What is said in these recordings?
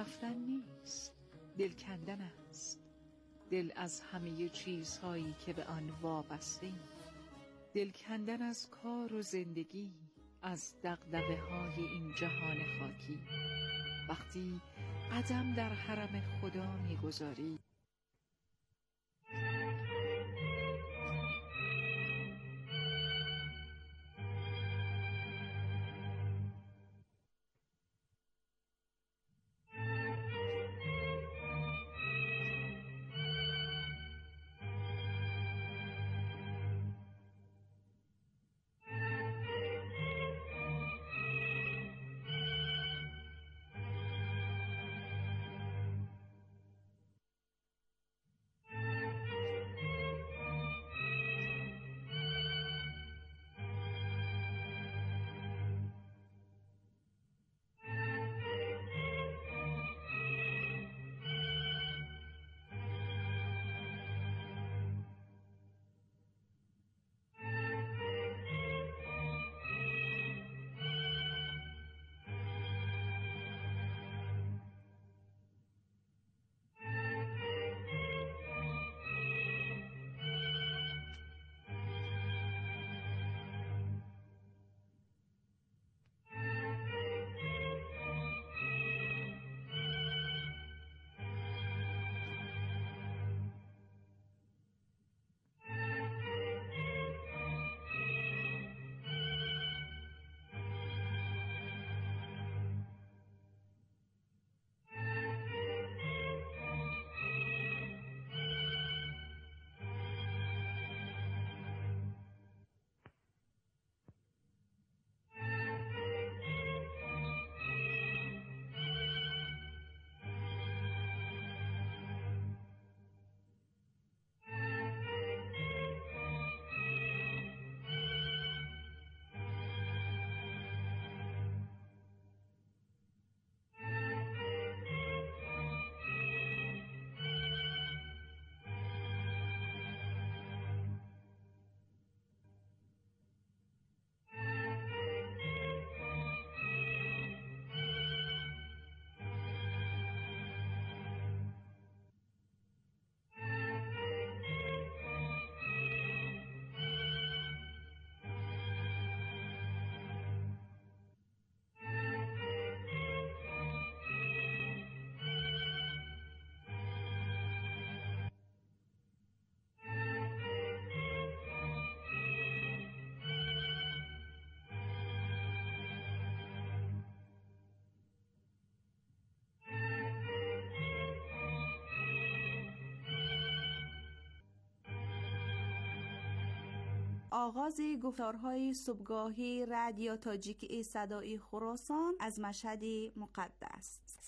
رفتن نیست، دل کندن است. دل از همه چیزهایی که به آن وابسته‌ایم. دل کندن از کار و زندگی، از دغدغه‌های این جهان خاکی. وقتی قدم در حرم خدا می‌گذاری، آغاز گفتارهای صبحگاهی رادیو تاجیکی صدای خراسان از مشهد مقدس.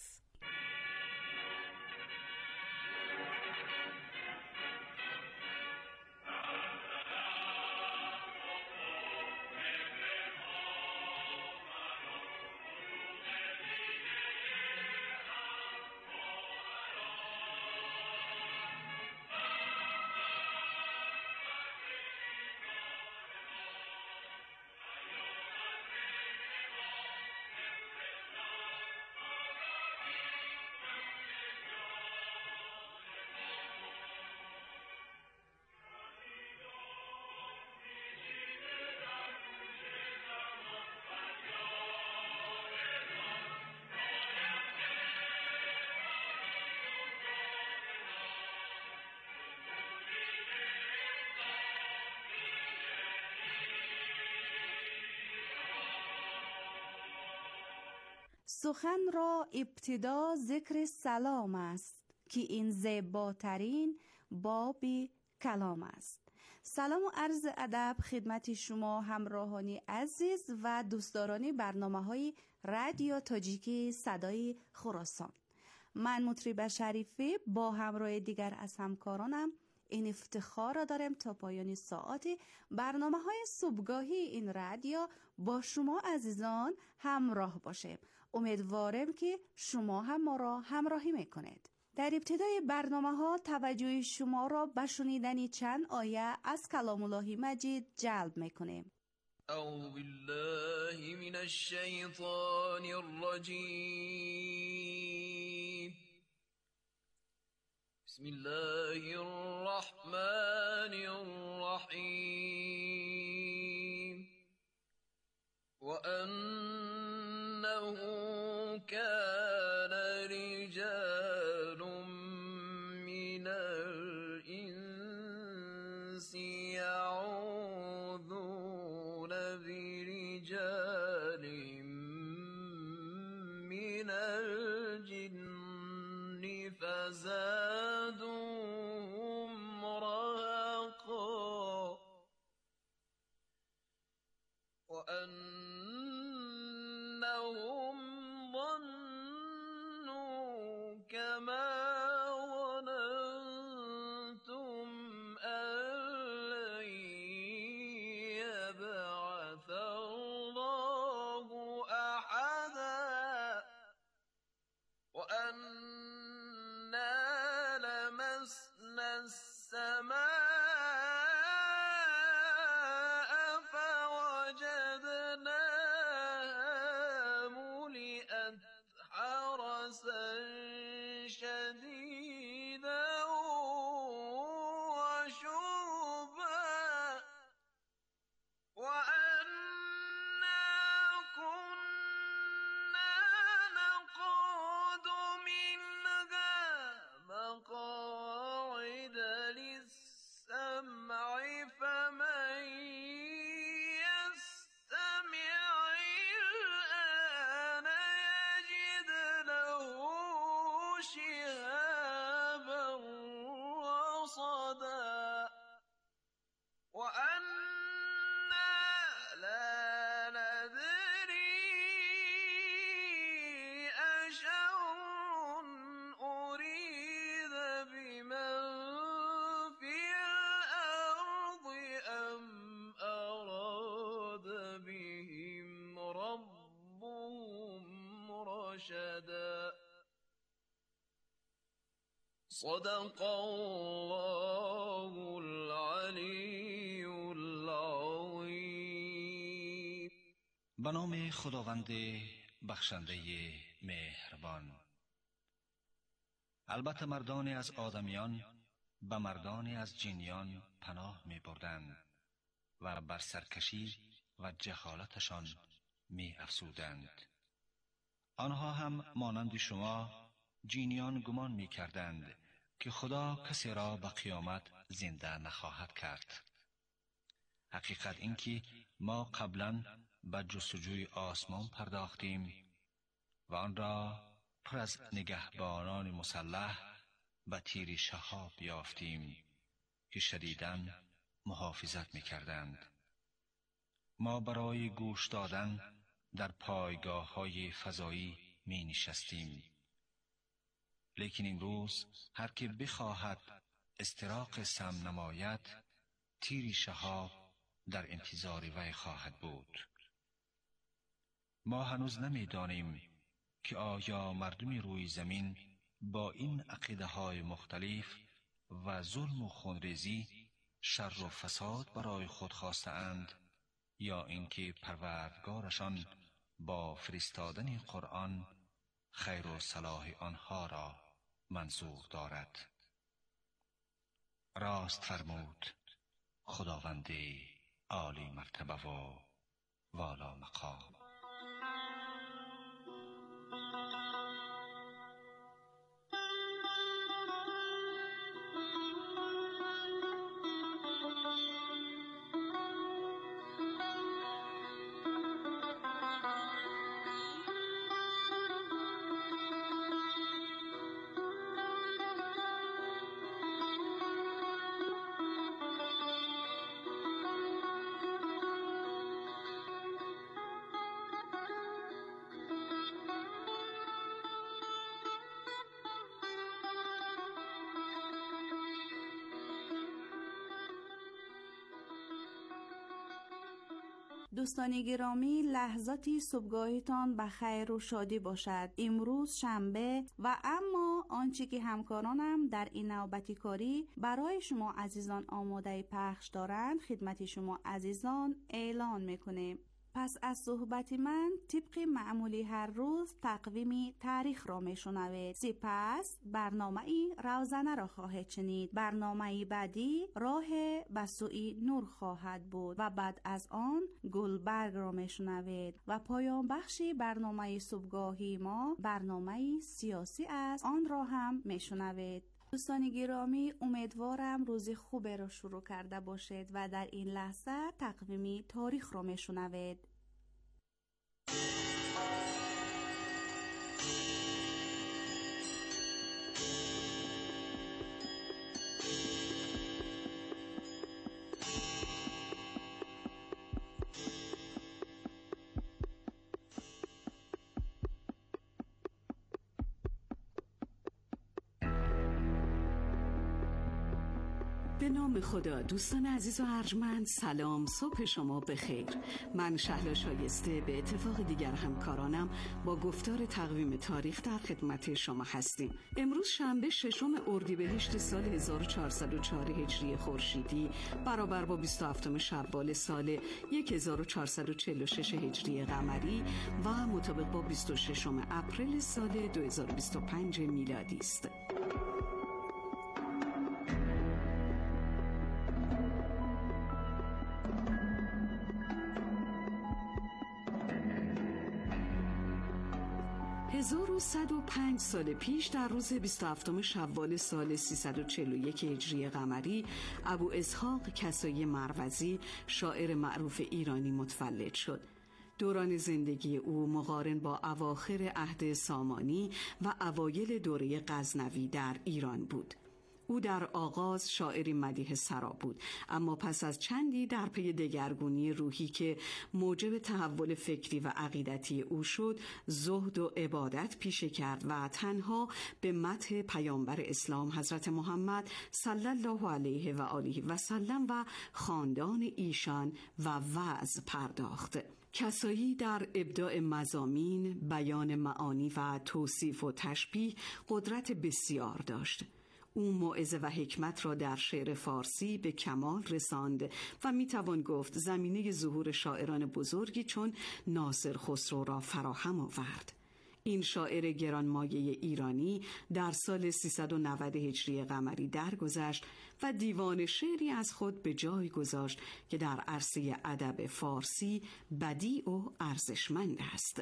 سخن را ابتدا ذکر سلام است که این زیباترین باب کلام است. سلام و عرض ادب خدمت شما همراهانی عزیز و دوستداران برنامه‌های رادیو تاجیکی صدای خراسان. من مطرب شریفی با همراه دیگر از همکارانم این افتخار را دارم تا پایان ساعت برنامه‌های صبحگاهی این رادیو با شما عزیزان همراه باشیم. امیدوارم که شما هم ما را همراهی میکنید. در ابتدای برنامه‌ها توجه شما را به شنیدن چند آیه از کلام الله مجید جلب میکنیم. اعوذ بالله من الشیطان الرجیم. بسم الله الرحمن الرحیم وأنه كان رجال من الإنس يعوذون برجال من الجن فزادوهم رهقا وأنهم ظنوا كما ظننتم أن لن يبعث الله أحدا وأنا لمسنا السماء فوجدناها ملئت حرسا شديدا وشربا وأنا كنا نقعد منها مقاعد للسمع فمن يستمع الآن يجد له شهابا رصدا وأنا لا ندري أشر أريد بمن في الأرض أم أراد بهم ربهم رشدا صدق الله العلی العظیم. به نام خداوند بخشنده مهربان. البته مردانی از آدمیان به مردانی از جنیان پناه می بردند و بر سرکشی و جهالتشان می افزودند. آنها هم مانند شما جنیان گمان می کردند که خدا کسی را به قیامت زنده نخواهد کرد. حقیقت این که ما قبلا به جستجوی آسمان پرداختیم و آن را پر از نگهبانان مسلح به تیر شهاب یافتیم که شدیداً محافظت می کردند. ما برای گوش دادن در پایگاه های فضایی می نشستیم، لیکن امروز هر که بخواهد استراق سم نماید تیر شهاب در انتظار وی خواهد بود. ما هنوز نمی دانیم که آیا مردم روی زمین با این عقیده های مختلف و ظلم و خونریزی شر و فساد برای خود خواسته اند یا اینکه پروردگارشان با فرستادن قرآن خیر و صلاح آنها را منظور دارد. راست فرمود خداوند عالی مرتبه و والا مقام. دوستان گرامی، لحظاتی صبحگاهتان به خیر و شادی باشد. امروز شنبه و اما آنچه که همکارانم در این نوبتی کاری برای شما عزیزان آماده پخش دارند خدمت شما عزیزان اعلان میکنیم. پس از صحبت من طبق معمولی هر روز تقویم تاریخ را میشنوید. سپس برنامه روزانه را خواهید شنید. برنامه بعدی راه به سوی نور خواهد بود و بعد از آن گلبرگ را میشنوید و پایان بخش برنامه صبحگاهی ما برنامه سیاسی است، آن را هم میشنوید. دوستان گرامی، امیدوارم روزی خوبی را شروع کرده باشید و در این لحظه تقویم تاریخ را میشنوید. به نام خدا. دوستان عزیز و ارجمند، سلام، صبح شما بخیر. من شهلا شایسته به اتفاق دیگر همکارانم با گفتار تقویم تاریخ در خدمت شما هستیم. امروز شنبه 6 اردیبهشت سال 1404 هجری خورشیدی برابر با 27 شوال سال 1446 هجری قمری و مطابق با 26 اپریل سال 2025 میلادی است. 1105 سال پیش در روز 27 شوال سال 341 هجری قمری ابو اسحاق کسایی مروزی شاعر معروف ایرانی متولد شد. دوران زندگی او مقارن با اواخر عهد سامانی و اوایل دوره غزنوی در ایران بود. او در آغاز شاعری مدیح سرا بود، اما پس از چندی در پی دگرگونی روحی که موجب تحول فکری و عقیدتی او شد، زهد و عبادت پیشه کرد و تنها به مدح پیامبر اسلام حضرت محمد صلی الله علیه و آله و سلم و خاندان ایشان و وعظ پرداخت. کسایی در ابداع مضامین، بیان معانی و توصیف و تشبیه قدرت بسیار داشت. او موعظه و حکمت را در شعر فارسی به کمال رساند و میتوان گفت زمینه ظهور شاعران بزرگی چون ناصر خسرو را فراهم آورد. این شاعر گرانمایه ایرانی در سال 390 هجری قمری درگذشت و دیوان شعری از خود به جای گذاشت که در عرصه ادب فارسی بدیع و ارزشمند است.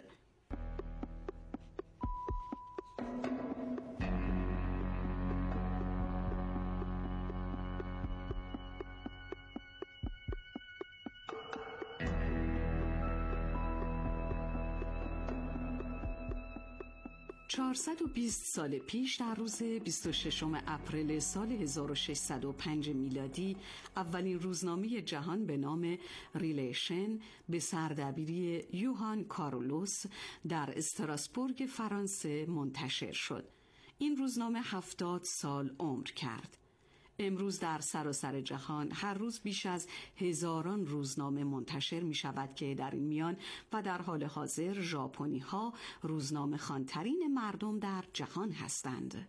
420 سال پیش در روز 26 اپریل سال 1605 میلادی اولین روزنامه جهان به نام ریلیشن به سردبیری یوهان کارولوس در استراسبورگ فرانسه منتشر شد. این روزنامه 70 سال عمر کرد. امروز در سراسر جهان هر روز بیش از هزاران روزنامه منتشر می شود که در این میان و در حال حاضر ژاپنی ها روزنامه خوانترین مردم در جهان هستند.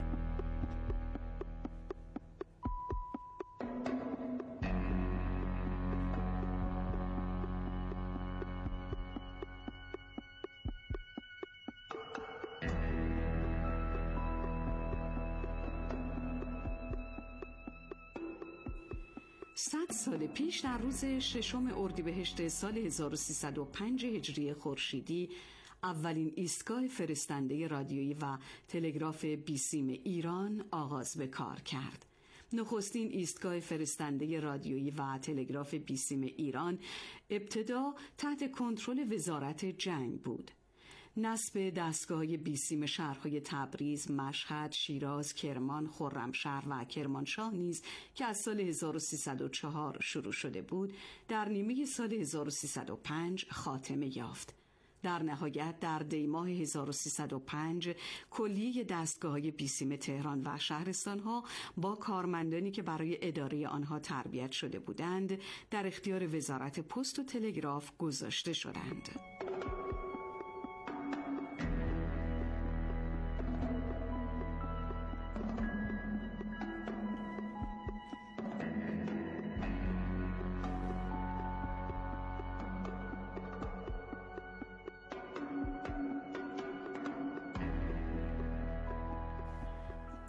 صد سال پیش در روز 6 اردیبهشت سال 1305 هجری خورشیدی اولین ایستگاه فرستنده رادیویی و تلگراف بیسیم ایران آغاز به کار کرد. نخستین ایستگاه فرستنده رادیویی و تلگراف بیسیم ایران ابتدا تحت کنترل وزارت جنگ بود. نصب دستگاه بیسیم شهرهای تبریز، مشهد، شیراز، کرمان، خرمشهر و کرمانشاه نیز که از سال 1304 شروع شده بود، در نیمه سال 1305 خاتمه یافت. در نهایت در دیماه 1305 کلیه دستگاه‌های بیسیم تهران و شهرستان‌ها با کارمندانی که برای اداره آنها تربیت شده بودند در اختیار وزارت پست و تلگراف گذاشته شدند.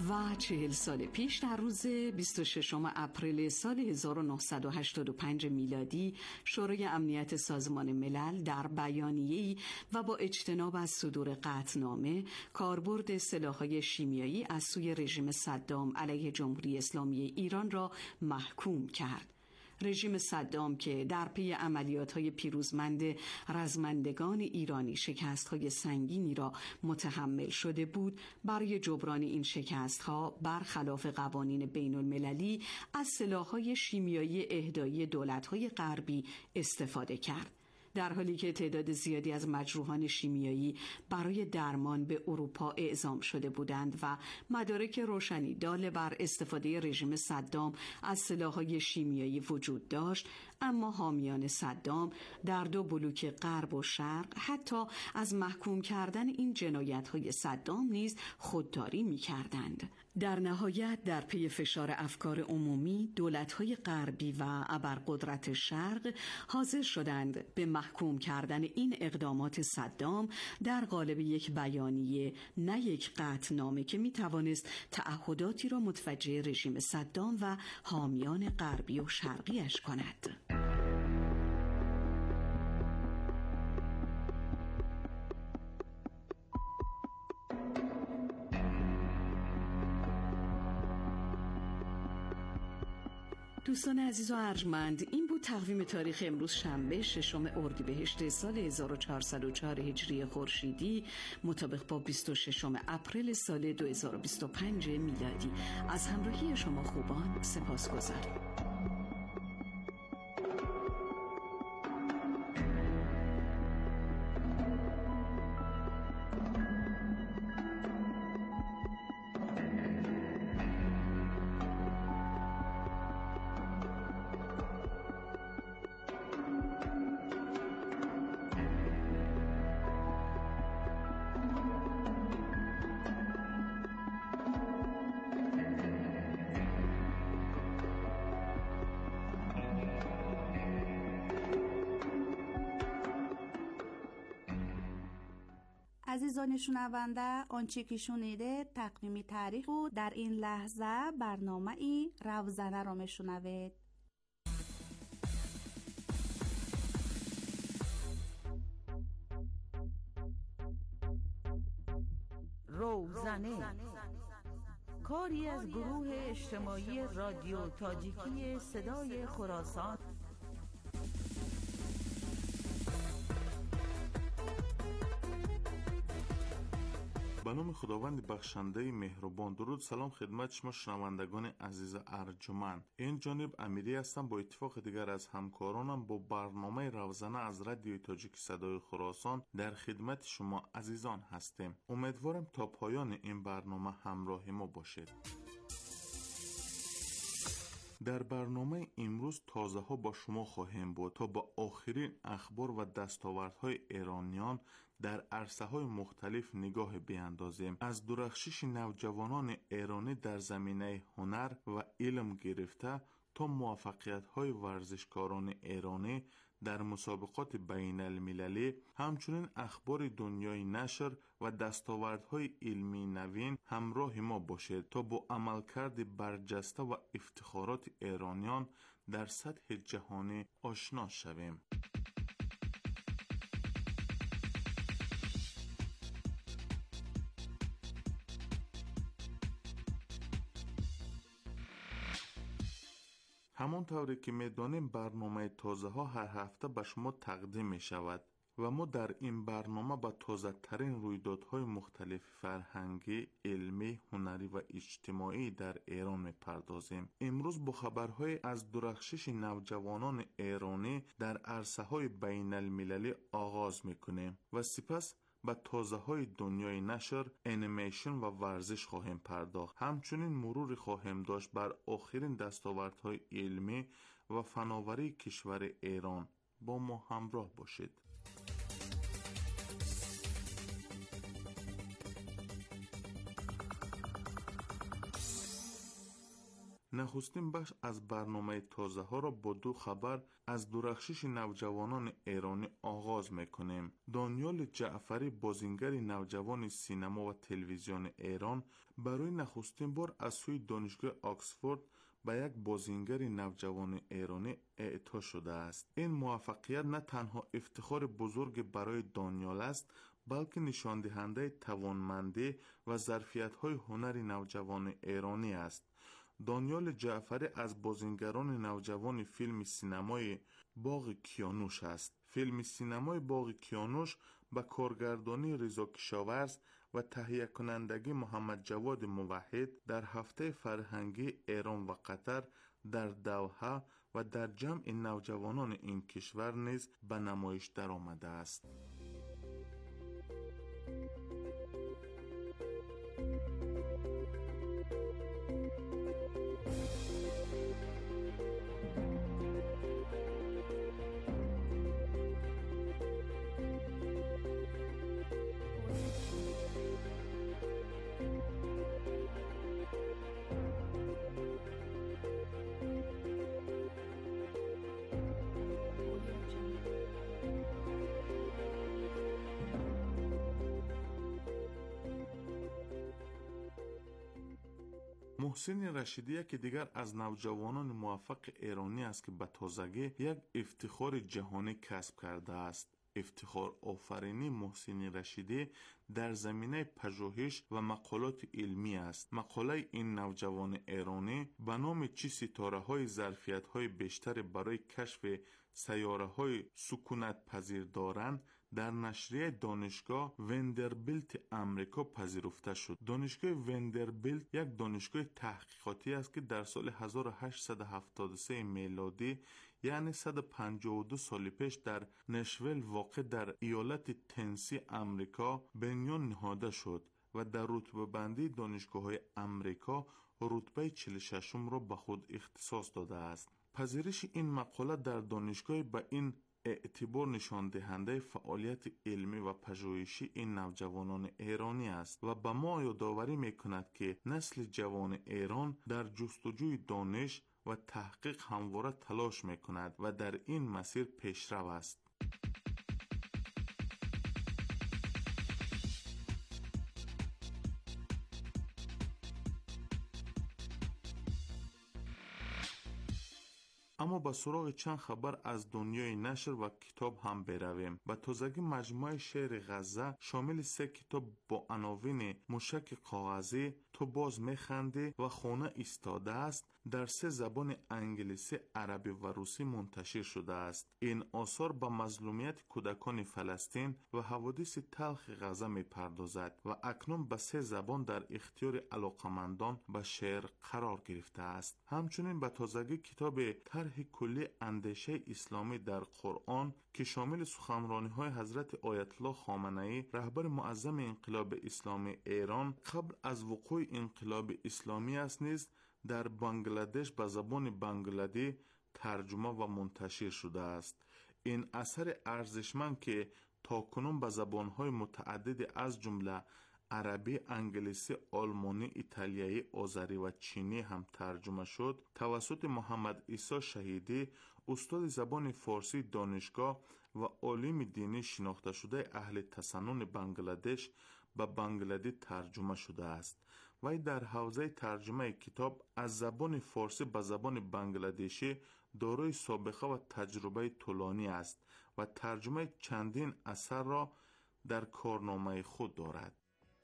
و 40 سال پیش در روز 26 اپریل سال 1985 میلادی شورای امنیت سازمان ملل در بیانیه‌ای و با اجتناب از صدور قطعنامه کاربرد سلاح‌های شیمیایی از سوی رژیم صدام علیه جمهوری اسلامی ایران را محکوم کرد. رژیم صدام که در پی عملیات‌های پیروزمند رزمندگان ایرانی شکست‌های سنگینی را متحمل شده بود، برای جبران این شکست‌ها برخلاف قوانین بین‌المللی از سلاح‌های شیمیایی اهدایی دولت‌های غربی استفاده کرد. در حالی که تعداد زیادی از مجروحان شیمیایی برای درمان به اروپا اعزام شده بودند و مدارک روشنی دال بر استفاده رژیم صدام از سلاح‌های شیمیایی وجود داشت، اما حامیان صدام در دو بلوک غرب و شرق حتی از محکوم کردن این جنایت‌های صدام نیز خودداری می‌کردند. در نهایت در پی فشار افکار عمومی، دولت‌های غربی و ابرقدرت شرق حاضر شدند به محکوم کردن این اقدامات صدام در قالب یک بیانیه، نه یک قطعنامه که می‌توانست تعهداتی را متوجه رژیم صدام و حامیان غربی و شرقیش کند. دوستان عزیز و ارجمند، این بود تقویم تاریخ امروز شنبه 6 اردیبهشت سال 1404 هجری خورشیدی مطابق با 26 اپریل سال 2025 میلادی. از همراهی شما خوبان سپاسگزارم. عزیزان شنونده، آنچه که شنیده تقویم تاریخ بود. در این لحظه برنامه ای روزنه را میشنوید. روزنه کاری از گروه اجتماعی رادیو تاجیکی صدای خراسان. به نام خداوند بخشنده مهربان. درود، سلام خدمت شما شنوندگان عزیز ارجمند. این جانب امیری هستم. با اتفاق دیگر از همکارانم با برنامه روزنه از رادیو تاجیک صدای خراسان در خدمت شما عزیزان هستیم. امیدوارم تا پایان این برنامه همراه ما باشید. در برنامه امروز تازه ها با شما خواهیم بود تا با آخرین اخبار و دستاوردهای ایرانیان در عرصه های مختلف نگاه بیاندازیم. از درخشش نوجوانان ایرانی در زمینه هنر و علم گرفته تا موفقیت های ورزشکاران ایرانی در مسابقات بین المللی، همچنین اخبار دنیای نشر و دستاوردهای علمی نوین همراه ما باشید تا با عملکرد برجسته و افتخارات ایرانیان در سطح جهانی آشنا شویم. همانطوری که میدانیم برنامه تازه ها هر هفته به شما تقدیم می شود و ما در این برنامه با تازه ترین رویدادهای مختلف فرهنگی، علمی، هنری و اجتماعی در ایران می پردازیم. امروز با خبرهای از درخشش نوجوانان ایرانی در عرصه های بین المللی آغاز می کنیم و سپس به تازه های دنیای نشر، انیمیشن و ورزش خواهیم پرداخت. همچنین مروری خواهیم داشت بر آخرین دستاوردهای علمی و فناوری کشور ایران. با ما همراه باشید. نخستین بخش از برنامه تازه ها را با دو خبر از درخشش نوجوانان ایرانی آغاز میکنیم. دانیال جعفری، بازیگر نوجوان سینما و تلویزیون ایران، برای نخستین بار از سوی دانشگاه آکسفورد به یک بازیگر نوجوان ایرانی اعطا شده است. این موفقیت نه تنها افتخار بزرگ برای دانیال است، بلکه نشان دهنده توانمندی و ظرفیت‌های هنری نوجوان ایرانی است. دانیال جعفری از بازیگران نوجوان فیلم سینمای باغ کیانوش است. فیلم سینمای باغ کیانوش با کارگردانی رضا کشاورز و تهیه کنندگی محمد جواد موحد در هفته فرهنگی ایران و قطر در دوحه و در جمع نوجوانان این کشور نیز به نمایش درآمده است. محسن رشیدی که دیگر از نوجوانان موفق ایرانی است که به تازگی یک افتخار جهانی کسب کرده است. افتخار آفرینی محسن رشیدی در زمینه پژوهش و مقالات علمی است. مقاله این نوجوان ایرانی به نام چی ستاره‌های ظرفیت‌های بیشتر برای کشف سیاره‌های سکونت پذیر دارند در نشریه دانشگاه وندربیلت امریکا پذیرفته شد. دانشگاه وندربیلت یک دانشگاه تحقیقاتی است که در سال 1873 میلادی، یعنی 152 سال پیش، در نشویل واقع در ایالت تنسی امریکا بنیان نهاده شد و در رتبه بندی دانشگاه‌های امریکا رتبه 46 را به خود اختصاص داده است. پذیرش این مقاله در دانشگاه به این اعتبار نشان دهنده فعالیت علمی و پژوهشی این نوجوانان ایرانی است و به ما یادآوری می‌کند که نسل جوان ایران در جستجوی دانش و تحقیق همواره تلاش می‌کند و در این مسیر پیشرو است. اما به سراغ چند خبر از دنیای نشر و کتاب هم برویم. به تازگی مجموعه شعر غزه شامل 3 کتاب با عناوین موشک کاغذی، تو باز میخندی و خانه ایستاده است در 3 زبان انگلیسی، عربی و روسی منتشر شده است. این آثار به مظلومیت کودکان فلسطین و حوادث تلخ غزه میپردازد و اکنون به 3 زبان در اختیار علاقمندان به شعر قرار گرفته است. همچنین به تازگی کتاب طرح کلی اندیشه اسلامی در قرآن که شامل سخنرانی‌های حضرت آیت الله خامنه‌ای، رهبر معظم انقلاب اسلامی ایران قبل از وقوع انقلاب اسلامی است، نیز در بنگلادش به زبان بنگلادی ترجمه و منتشر شده است. این اثر ارزشمند که تاکنون به زبان‌های متعدد از جمله عربی، انگلیسی، آلمانی، ایتالیایی، آذری و چینی هم ترجمه شد، توسط محمد عیسی شهیدی، استاد زبان فارسی دانشگاه و عالم دینی شناخته شده اهل تسنن بنگلادش به بنگلادی ترجمه شده است. وی در حوزه ترجمه کتاب از زبان فارسی به زبان بنگلادشی دارای سابقه و تجربه طولانی است و ترجمه چندین اثر را در کارنامه خود دارد.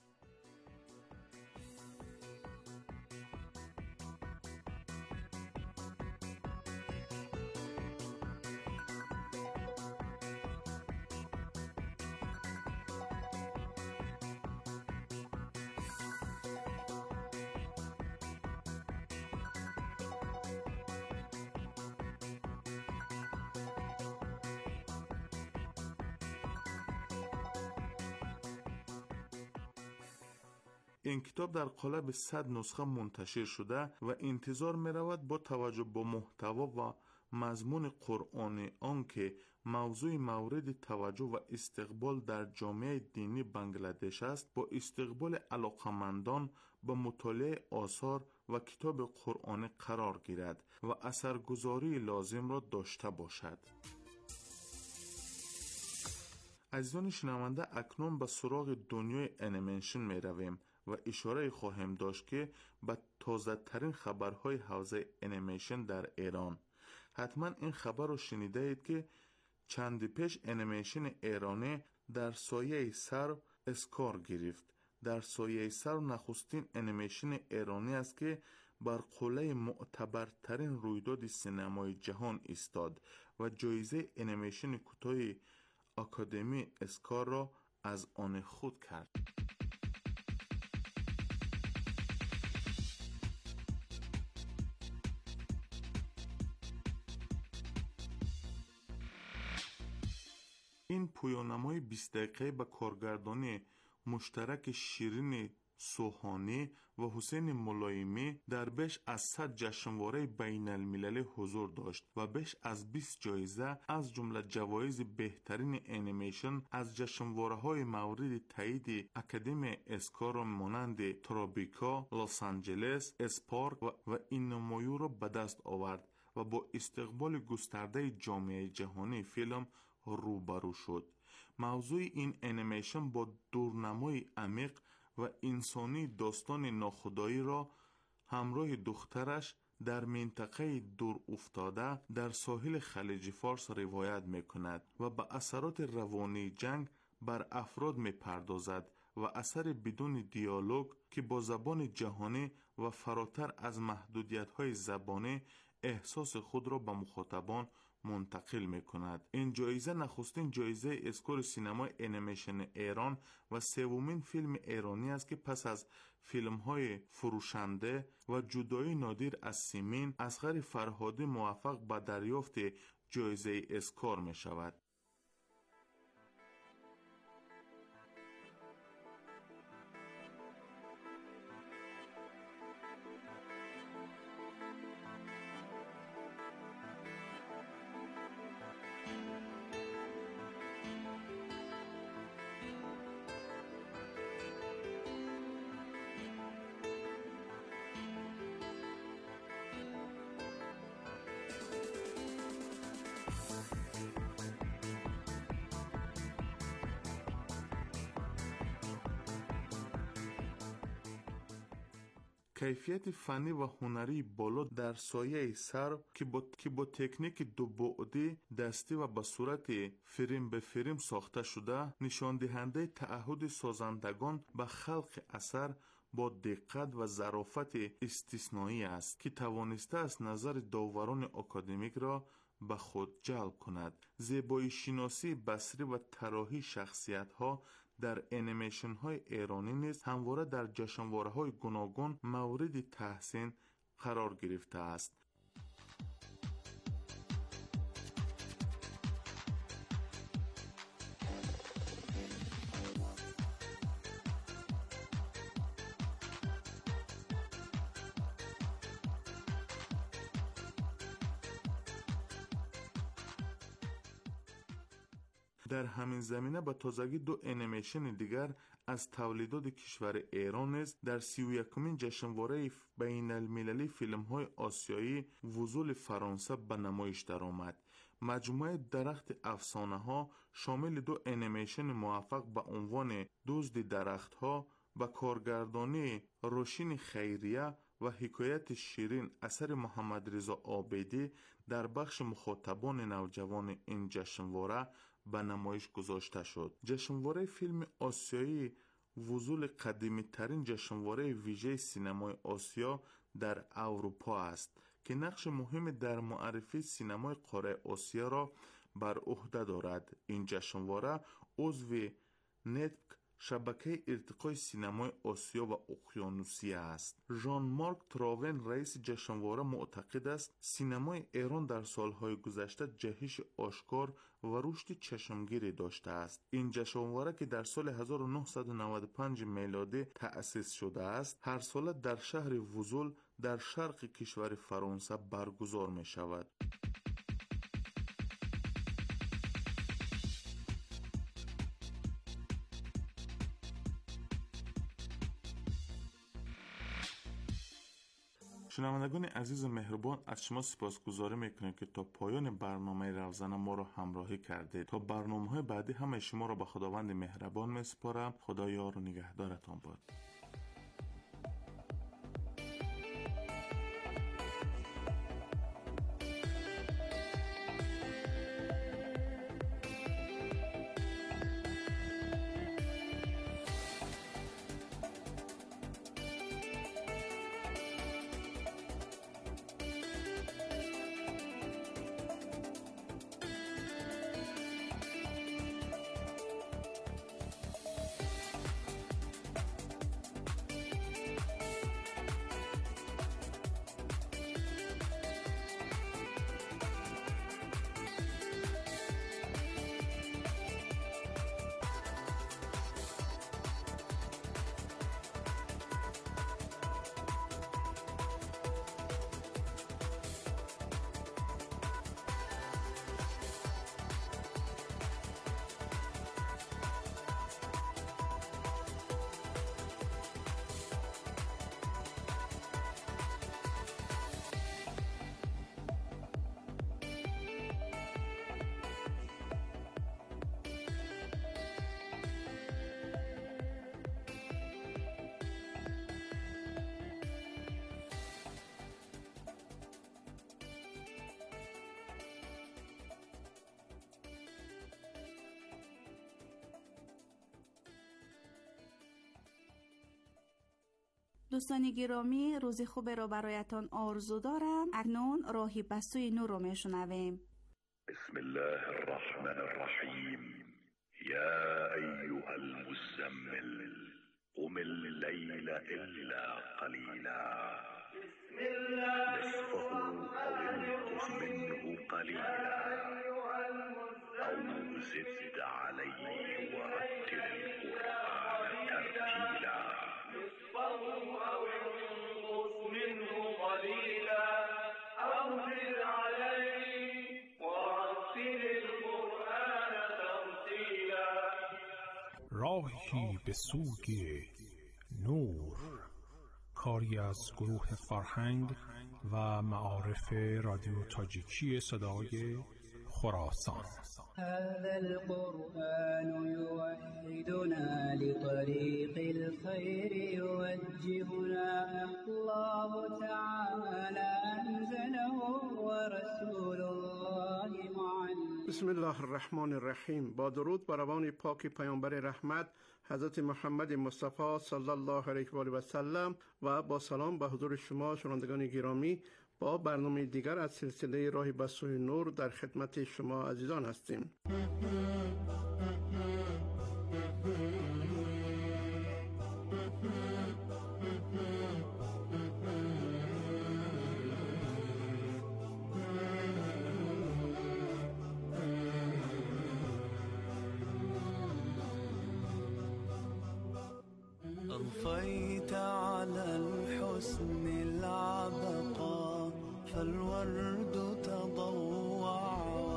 این کتاب در قالب 100 نسخه منتشر شده و انتظار می رود با توجه به محتوا و مضمون قرآنی آن که موضوع مورد توجه و استقبال در جامعه دینی بنگلادش است، با استقبال علاقمندان به مطالعه آثار و کتاب قرآنی قرار گیرد و اثرگذاری لازم را داشته باشد. عزیزان شنونده، اکنون به سراغ دنیای انیمیشن می رویم و اشاره خواهیم داشت که به تازه ترین خبرهای حوزه انیمیشن در ایران. حتما این خبر رو شنیده اید که چند پیش انیمیشن ایرانی در سایه سر اسکار گرفت. در سایه سر نخستین انیمیشن ایرانی است که بر قله معتبرترین رویداد سینمای جهان ایستاد و جایزه انیمیشن کوتاه آکادمی اسکار را از آن خود کرد. این پویانمای 20 دقیقه به کارگردانی مشترک شیرین سوهانی و حسین ملایمی در بیش از 100 جشنواره بین المللی حضور داشت و بیش از 20 جایزه از جمله جوایز بهترین انیمیشن از جشنواره‌های مورد تایید اکادمی اسکار مانند ترابیکا، لس آنجلس، اسپارک و این نمایو را به دست آورد و با استقبال گسترده جامعه جهانی فیلم روبرو شد. موضوع این انیمیشن با دورنمای عمیق و انسانی داستان ناخودآگی را همراه دخترش در منطقه دور افتاده در ساحل خلیج فارس روایت می کند و به اثرات روانی جنگ بر افراد می پردازد و اثر بدون دیالوگ که با زبان جهانی و فراتر از محدودیت‌های زبانی احساس خود را به مخاطبان منتقل می کند. این جایزه نخستین جایزه اسکار سینمای انیمیشن ایران و سومین فیلم ایرانی است که پس از فیلم‌های فروشنده و جدایی نادر از سیمین، اصغر فرهادی موفق به دریافت جایزه اسکار می شود. کیفیت فنی و هنری بالا در سایه سر که با تکنیک دو بعدی دستی و به صورت فریم به فریم ساخته شده، نشان دهنده تعهد سازندگان به خلق اثر با دقت و ظرافت استثنایی است که توانسته است نظر داوران اکادمیک را به خود جلب کند. زیبایی شناسی بصری و طراحی شخصیت ها در انیمیشن های ایرانی نیز همواره در جشنواره های گوناگون مورد تحسین قرار گرفته است. در همین زمینه به تازگی دو انیمیشن دیگر از تولیدات کشور ایران نیز در 31مین جشنواره بین المللی فیلم های آسیایی وزول فرانسه به نمایش درآمد. مجموعه درخت افسانه ها شامل دو انیمیشن موفق به عنوان دزد درخت ها با کارگردانی روشین خیریه و حکایت شیرین اثر محمد رضا عابدی در بخش مخاطبان نوجوان این جشنواره به نمایش گذاشته شد. جشنواره فیلم آسیایی وزول قدیمی ترین جشنواره ویژه سینمای آسیا در اروپا است که نقش مهم در معرفی سینمای قاره آسیا را بر عهده دارد. این جشنواره عضو نتک شبکه ارتقای سینمای آسیا و اقیانوسیه است. ژان مارک تراون رئیس جشنواره معتقد است سینمای ایران در سالهای گذشته جهش آشکار و رشد چشمگیری داشته است. این جشنواره که در سال 1995 میلادی تأسیس شده است، هر سال در شهر وزول در شرق کشور فرانسه برگزار می شود. شنوندگان عزیز مهربان، از شما سپاسگزاری میکنیم که تا پایان برنامه روزانه ما را همراهی کردید. تا برنامه‌های بعدی همه شما را به خداوند مهربان میسپارم. خدا یار و نگهدارتان باد. دوستان گرامی، روز خوب را برایتان آرزو دارم. اکنون راهی به سوی نور رو میشنویم. بسم الله الرحمن الرحیم. یا ایها المزمل قم الليل الا قلیلا نصفه او انقص منه قلیلا او زد علیه ورتل القرآن ترتیلا أو انقص منه قليلا أو زد عليه ورتل القرآن ترتيلا. راهی به سوی نور، کاری از گروه فرهنگ و معارف رادیو تاجیکی صدای خراسان. هذا القرآن يوحدنا لطريق الخير يوجهنا الله تعالى أنزله ورسول الله معلم. بسم الله الرحمن الرحیم. با درود بر روان پاک پیامبر رحمت حضرت محمد مصطفی صلی الله علیه و آله و سلم و با سلام به حضور شما شنوندگان گرامی، با برنامه دیگر از سلسله راهی به سوی نور در خدمت شما عزیزان هستیم. أضفيت على الحسن العبقى فالورد تضوع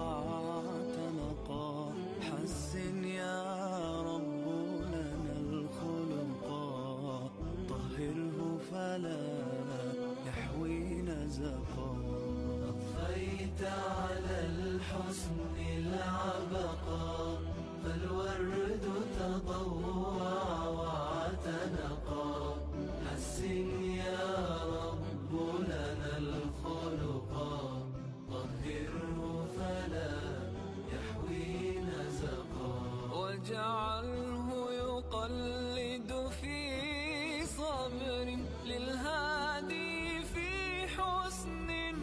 واعتنقا حسن يا رب لنا الخلقا طهره فلا يحوي نزقا. أضفيت على الحسن العبقى فالورد تضوع واعتنقا حسن يا رب لنا الخلقا طهره فلا يحوي نزقا. واجعله يقلد في صبر للهادي في حسن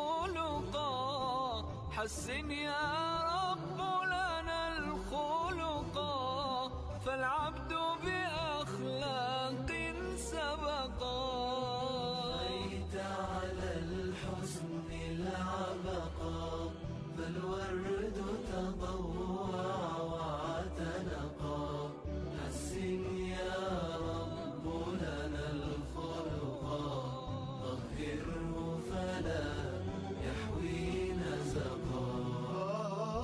خلقا حسن يا رب لنا الخلقا فالعبد بأخلاق سبقا. بيت على الحسن العبقا فالورد تضوع واعتنقا حسن يا رب لنا الخلقا طهره فلا يحوي نزقا.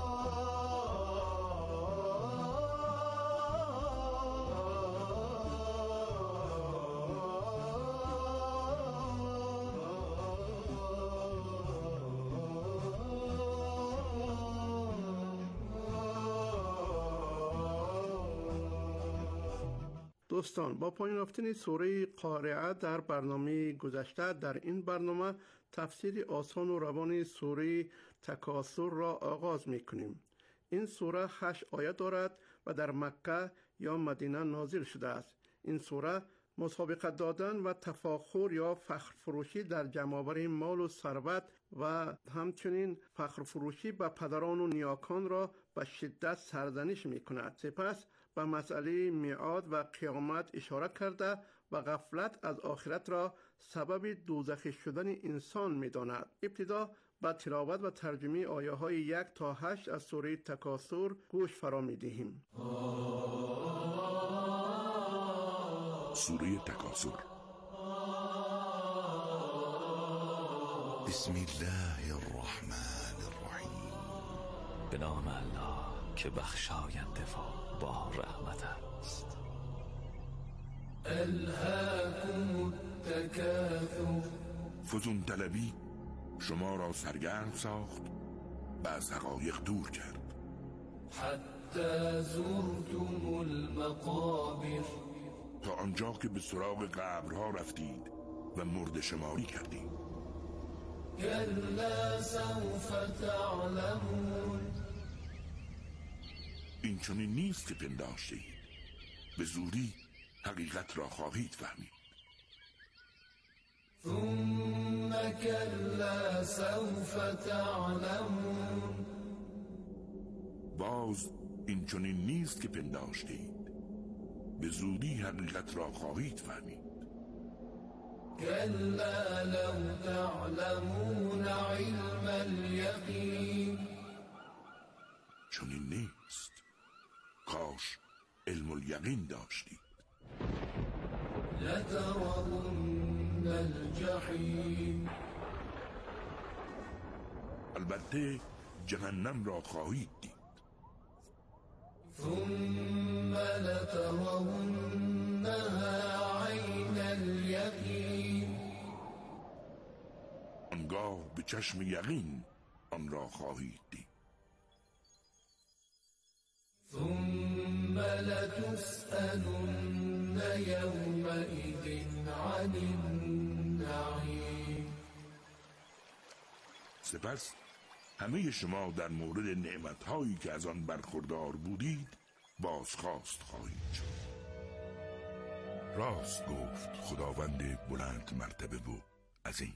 دوستان، با پایان یافتن سوره قارعه در برنامه گذشته، در این برنامه تفسیر آسان و روان سوره تکاثر را آغاز می‌کنیم. این سوره 8 آیه دارد و در مکه یا مدینه نازل شده است. این سوره مسابقه دادن و تفاخر یا فخر فروشی در جمع‌آوری مال و ثروت و همچنین فخر فروشی به پدران و نیاکان را به شدت سرزنش می‌کند. سپس به مسئله میعاد و قیامت اشاره کرده و غفلت از آخرت را سبب دوزخی شدن انسان می‌داند. ابتدا با تلاوت و ترجمه آیه‌های 1 تا 8 از سوره تکاثر گوش فرا می‌دهیم. سوره تکاثر. بسم الله الرحمن الرحیم. به نام الله که بخشاینده و با رحمت است. الهاکم التکاثر. فزون طلبی شما را سرگرم ساخت و از حقایق دور کرد. حتی زرتم المقابر. تا آنجا که به سراغ قبرها رفتید و مرده شماری کردید. کلا سوف تعلمون. این چنین نیست که پنداشتید، به زودی حقیقت را خواهید فهمید. ثم کلا سوف تعلمون. باز این چنین نیست که پنداشتید، به زودی حقیقت را خواهید فهمید. کلا لو تعلمون علم الیقین. چنین نیست، کاش علم الیقین داشتید. لترون الجحیم. البته جهنم را خواهید دید. ثم لترونها عین الیقین. آنگاه به چشم یقین آن را خواهید دید. ثم لتسألن یومئذ عن النعیم. سپس همه شما در مورد نعمت‌هایی که از آن برخوردار بودید بازخواست خواهید شد. راست گفت خداوند بلند مرتبه و عظیم.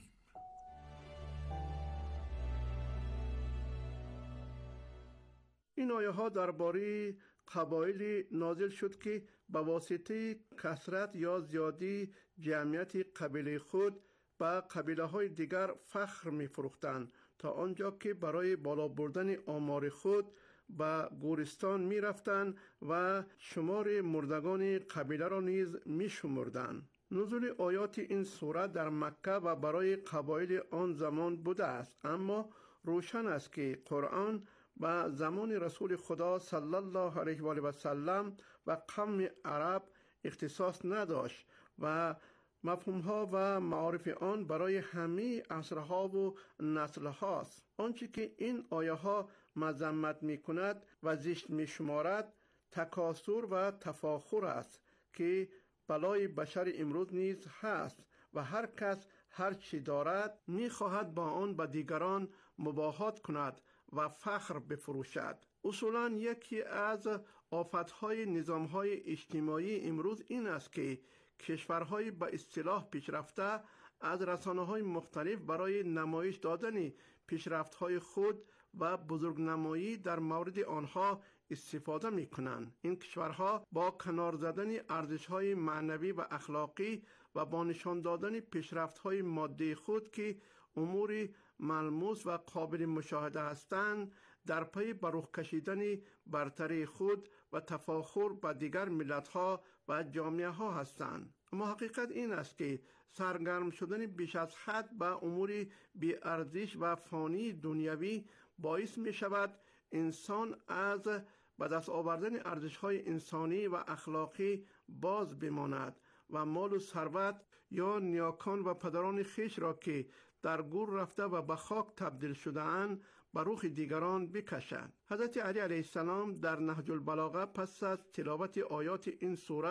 این آیه ها درباره قبایلی نازل شد که به واسطه کثرت یا زیادی جمعیت قبیله خود به قبیله های دیگر فخر می فروختند، تا آنجا که برای بالا بردن آمار خود به گورستان می رفتند و شمار مردگان قبیله را نیز می شمردند. نزول آیات این سوره در مکه و برای قبایل آن زمان بوده است، اما روشن است که قرآن و زمان رسول خدا صلی الله علیه و آله و سلم و قوم عرب اختصاص نداشت و مفهومها و معارف آن برای همه عصرها و نسلهاست. آنچه که این آیه ها مذمت می کند و زشت می شمارد تکاثر و تفاخر است که بلای بشر امروز نیز هست و هر کس هر چی دارد می خواهد با آن به دیگران مباهات کند و فخر بفروشد. اصولاً یکی از آفتهای نظامهای اجتماعی امروز این است که کشورهای به اصطلاح پیشرفته از رسانه‌های مختلف برای نمایش دادن پیشرفت‌های خود و بزرگنمایی در مورد آنها استفاده می‌کنند. این کشورها با کنار زدن ارزش‌های معنوی و اخلاقی و با نشان دادن پیشرفت‌های مادی خود که امور ملموس و قابل مشاهده هستند، در پی به رخ کشیدن برتری خود و تفاخر با دیگر ملت‌ها و جامعه‌ها هستند. اما حقیقت این است که سرگرم شدن بیش از حد به امور بی‌ارزش و فانی دنیوی باعث می شود انسان از به دست آوردن ارزش‌های انسانی و اخلاقی باز بماند و مال و ثروت یا نیاکان و پدران خویش را که در گور رفته و به خاک تبدیل شده اند به روح دیگران بکشد. حضرت علی علیه السلام در نهج البلاغه پس از تلاوت آیات این سوره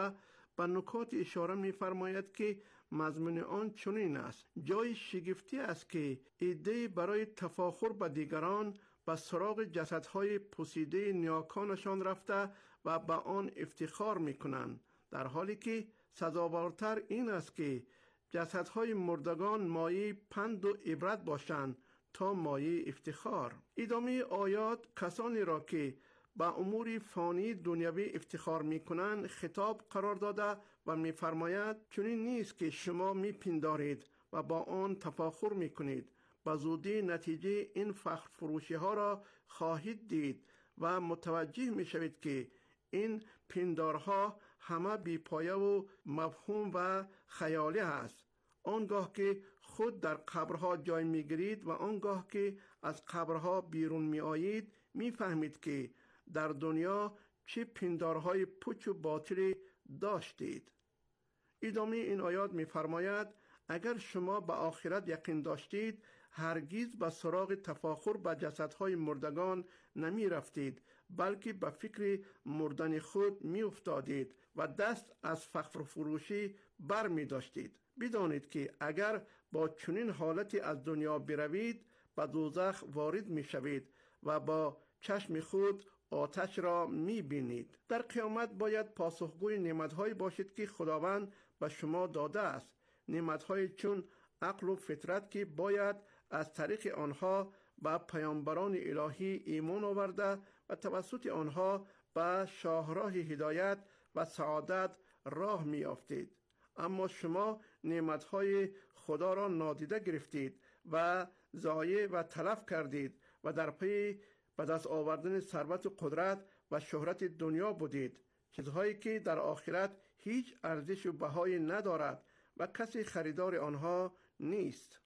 به نکات اشاره می‌فرماید که مضمون آن چنین است: جای شگفتی است که ایده برای تفاخر به دیگران به سراغ جسدهای پوسیده نیاکانشان رفته و به آن افتخار می‌کنند، در حالی که سزاوارتر این است که جسدهای مردگان مایه پند و عبرت باشند تا مایه افتخار. ادامه آیات کسانی را که به امور فانی دنیوی افتخار می‌کنند خطاب قرار داده و می‌فرماید چنین نیست که شما می‌پندارید و با آن تفاخر می‌کنید. به زودی نتیجه این فخر فروشی ها را خواهید دید و متوجه می‌شوید که این پندارها همه بی‌پایه و مفهوم و خیالی است. آنگاه که خود در قبرها جای می‌گیرید و آنگاه که از قبرها بیرون می‌آیید می‌فهمید که در دنیا چه پندارهای پوچ و باطلی داشتید. ادامه این آیات می‌فرماید اگر شما به آخرت یقین داشتید هرگز به سراغ تفاخر به جسدهای مردگان نمی رفتید، بلکه به فکر مردن خود می افتادید و دست از فخر فروشی بر می داشتید. بدانید که اگر با چنین حالتی از دنیا بروید به دوزخ وارد می شوید و با چشم خود آتش را می بینید. در قیامت باید پاسخگوی نعمت‌هایی باشید که خداوند به شما داده است، نعمت‌های چون عقل و فطرت که باید از طریق آنها به پیامبران الهی ایمان آورده و توسط آنها به شاهراه هدایت و سعادت راه می یافتید. اما شما نعمت‌های خدا را نادیده گرفتید و ضایع و تلف کردید و در پی به دست آوردن ثروت و قدرت و شهرت دنیا بودید، چیزهایی که در آخرت هیچ ارزش و بهایی ندارد و کسی خریدار آنها نیست.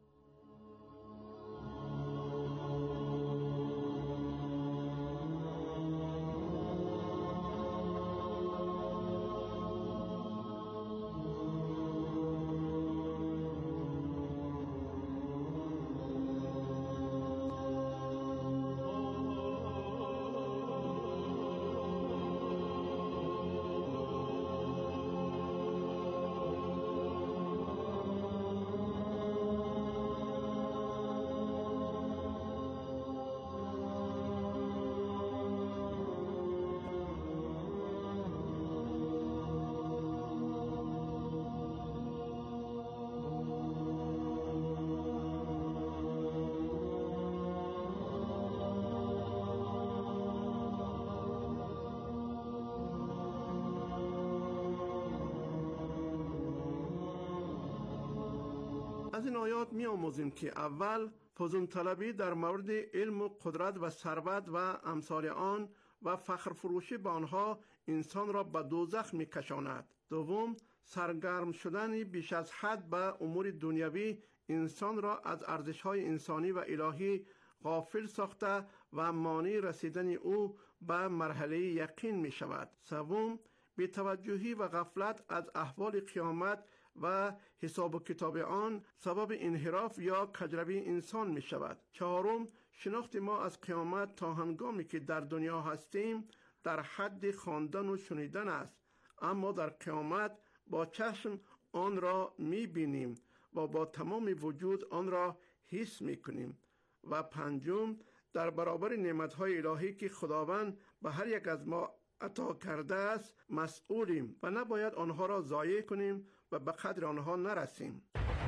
از این آیات می آموزیم که اول فزون طلبی در مورد علم و قدرت و ثروت و امثال آن و فخر فروشی به آنها انسان را به دوزخ می کشاند. دوم، سرگرم شدن بیش از حد به امور دنیوی انسان را از ارزش‌های انسانی و الهی غافل ساخته و مانع رسیدن او به مرحله یقین می شود. سوم، بی‌توجهی و غفلت از احوال قیامت و حساب و کتاب آن سبب انحراف یا کجروی انسان می شود. چهارم، شناخت ما از قیامت تا هنگامی که در دنیا هستیم در حد خواندن و شنیدن است، اما در قیامت با چشم آن را می بینیم و با تمام وجود آن را حس می کنیم. و پنجم، در برابر نعمت‌های الهی که خداوند به هر یک از ما عطا کرده است مسئولیم و نباید آنها را ضایع کنیم و به قدر آنها نرسیم.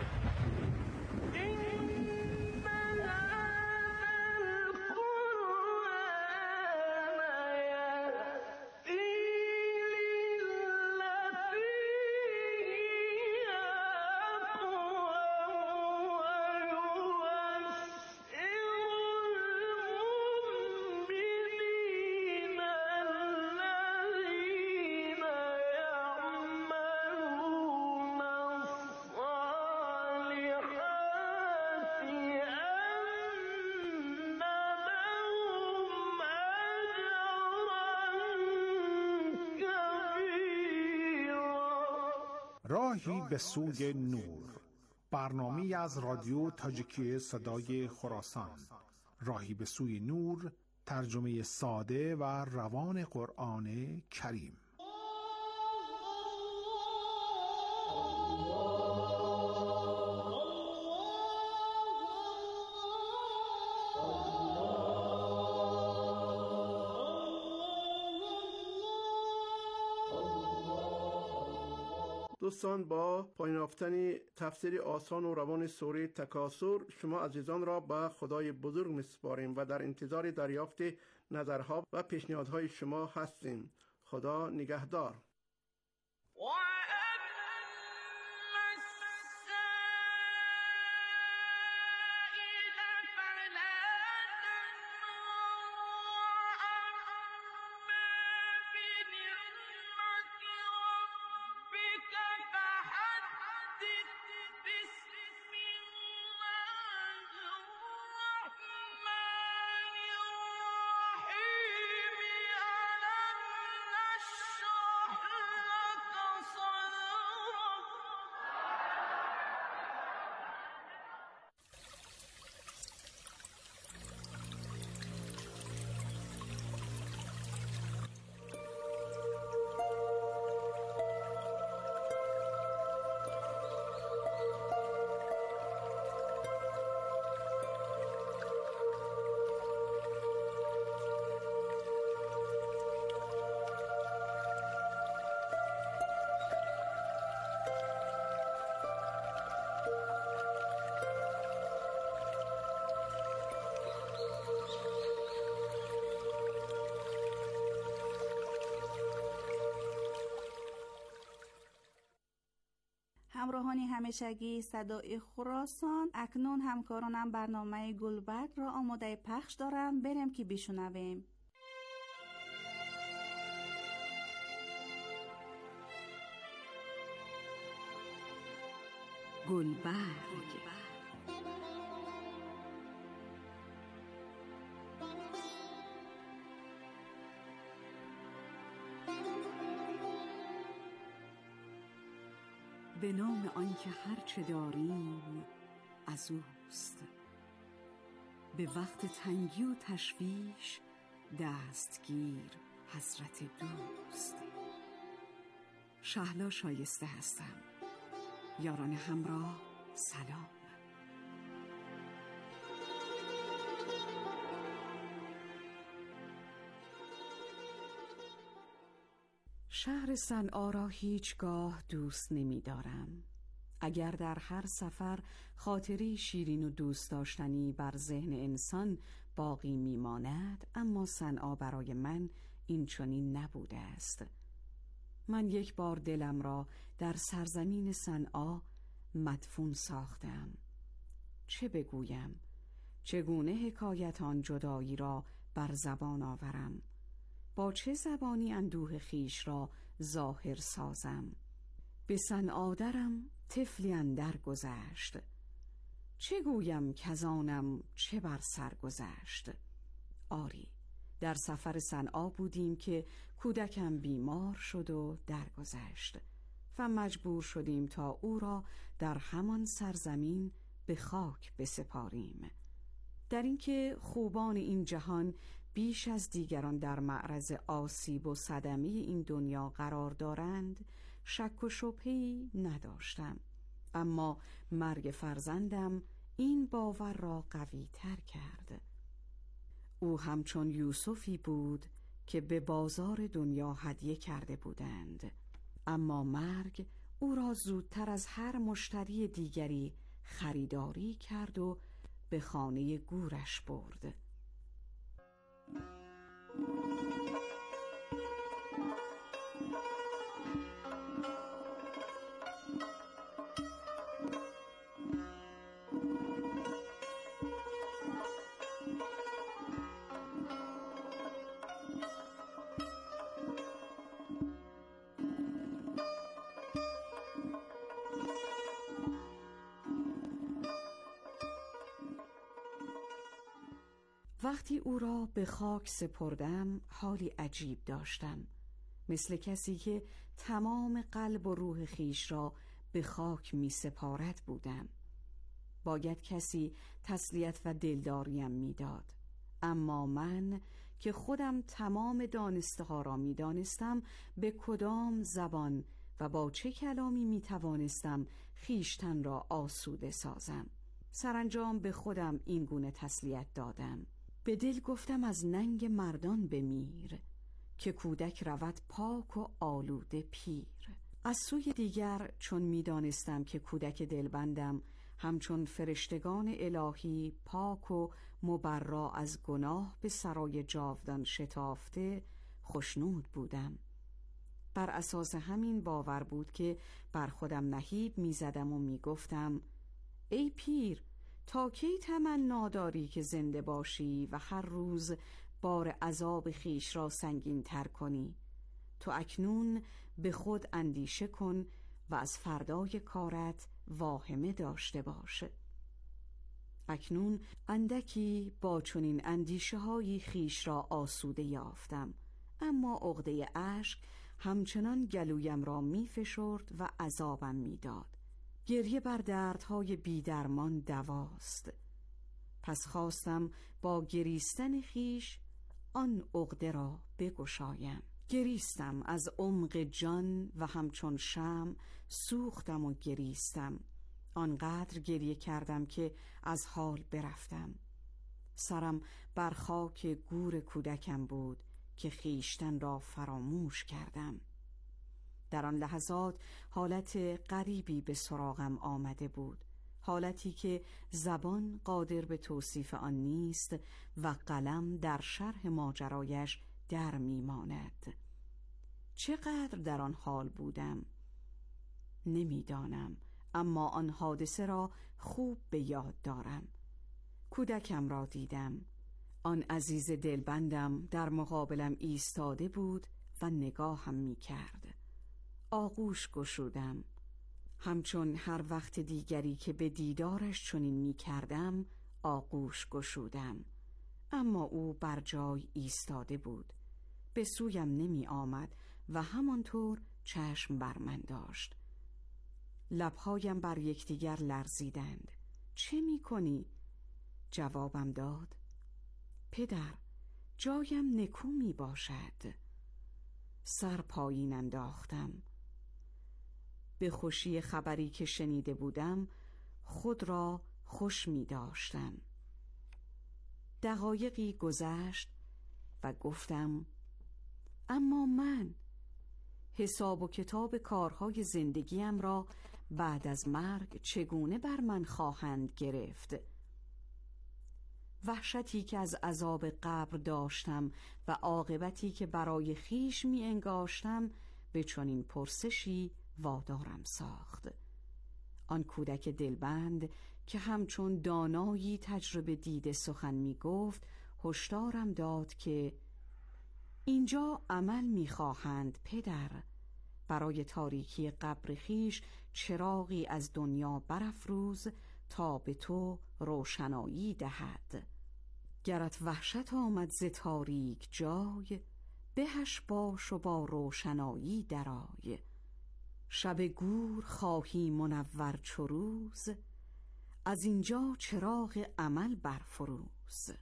راهی به سوی نور، برنامه‌ای از رادیو تاجیکی صدای خراسان. راهی به سوی نور، ترجمه ساده و روان قرآن کریم. دوستان، با پایان یافتن تفسیر آسان و روان سوره تکاثر شما عزیزان را به خدای بزرگ میسپاریم و در انتظار دریافت نظرها و پیشنهادهای شما هستیم. خدا نگهدار. همراهان همیشگی صدای خراسان، اکنون همکارانم برنامه گلبرگ را آماده پخش دارم. بریم که بشنویم. گلبرگ. به نام آنکه هر چه داریم از اوست، به وقت تنگی و تشویش دستگیر حضرت دوست. شهلا شایسته هستم. یاران همراه سلام. شهر صنعا را هیچگاه دوست نمی دارم. اگر در هر سفر خاطری شیرین و دوست داشتنی بر ذهن انسان باقی می ماند، اما صنعا برای من این چنین نبوده است. من یک بار دلم را در سرزمین صنعا مدفون ساختم. چه بگویم؟ چگونه حکایت آن جدایی را بر زبان آورم؟ با چه زبانی اندوه خیش را ظاهر سازم؟ به صنعا درم طفلی اندر گذشت. چه گویم کزانم چه بر سر گذشت؟ آری، در سفر صنعا بودیم که کودکم بیمار شد و درگذشت و مجبور شدیم تا او را در همان سرزمین به خاک بسپاریم. در اینکه خوبان این جهان بیش از دیگران در معرض آسیب و صدمه این دنیا قرار دارند شک و شبهه‌ای نداشتم، اما مرگ فرزندم این باور را قوی تر کرد. او همچون یوسفی بود که به بازار دنیا هدیه کرده بودند، اما مرگ او را زودتر از هر مشتری دیگری خریداری کرد و به خانه گورش برد. وقتی او را به خاک سپردم حالی عجیب داشتم، مثل کسی که تمام قلب و روح خیش را به خاک می سپارد بودم. باید کسی تسلیت و دلداریم می داد، اما من که خودم تمام دانسته ها را می دانستم به کدام زبان و با چه کلامی می توانستم خیشتن را آسوده سازم. سرانجام به خودم این گونه تسلیت دادم. به دل گفتم از ننگ مردان بمیر، که کودک رود پاک و آلوده پیر. از سوی دیگر چون می‌دانستم که کودک دلبندم همچون فرشتگان الهی پاک و مبرا از گناه به سرای جاودان شتافته خوشنود بودم. بر اساس همین باور بود که بر خودم نهیب می‌زدم و می‌گفتم ای پیر، تا کی تمنا داری که زنده باشی و هر روز بار عذاب خیش را سنگین تر کنی؟ تو اکنون به خود اندیشه کن و از فردای کارت واهمه داشته باش. اکنون اندکی با چنین اندیشه هایی خیش را آسوده یافتم، اما عقده اشک همچنان گلویم را می فشرد و عذابم می داد. گریه بر دردهای بیدرمان دواست. پس خواستم با گریستن خیش آن عقده را بگشایم. گریستم از عمق جان و همچون شمع سوختم و گریستم. آنقدر گریه کردم که از حال برفتم. سرم بر خاک گور کودکم بود که خیشتن را فراموش کردم. در آن لحظات حالت غریبی به سراغم آمده بود، حالتی که زبان قادر به توصیف آن نیست و قلم در شرح ماجرایش در میماند. چقدر در آن حال بودم نمیدانم، اما آن حادثه را خوب به یاد دارم. کودکم را دیدم. آن عزیز دلبندم در مقابلم ایستاده بود و نگاهم می‌کرد. آغوش گشودم، همچون هر وقت دیگری که به دیدارش چنین می‌کردم آغوش گشودم، اما او بر جای ایستاده بود، به سویم نمی آمد و همانطور چشم بر من داشت. لبهایم بر یکدیگر لرزیدند. چه می کنی؟ جوابم داد پدر، جایم نکو می باشد. سر پایین انداختم. به خوشی خبری که شنیده بودم خود را خوش می داشتم. دقایقی گذشت و گفتم اما من حساب و کتاب کارهای زندگیم را بعد از مرگ چگونه بر من خواهند گرفت؟ وحشتی که از عذاب قبر داشتم و عاقبتی که برای خیش می انگاشتم به چنین پرسشی وادارم ساخت. آن کودک دلبند که همچون دانایی تجربه دیده سخن می گفت هشدارم داد که اینجا عمل می خواهند پدر. برای تاریکی قبر خیش چراغی از دنیا برافروز تا به تو روشنایی دهد. گرت وحشت آمد ز تاریک جای، بهش باش و با روشنایی درآی. شب گور خواهی منور چو روز، از اینجا چراغ عمل برفروز.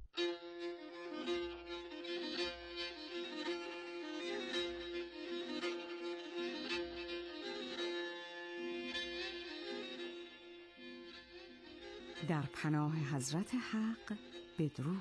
در پناه حضرت حق بدرود.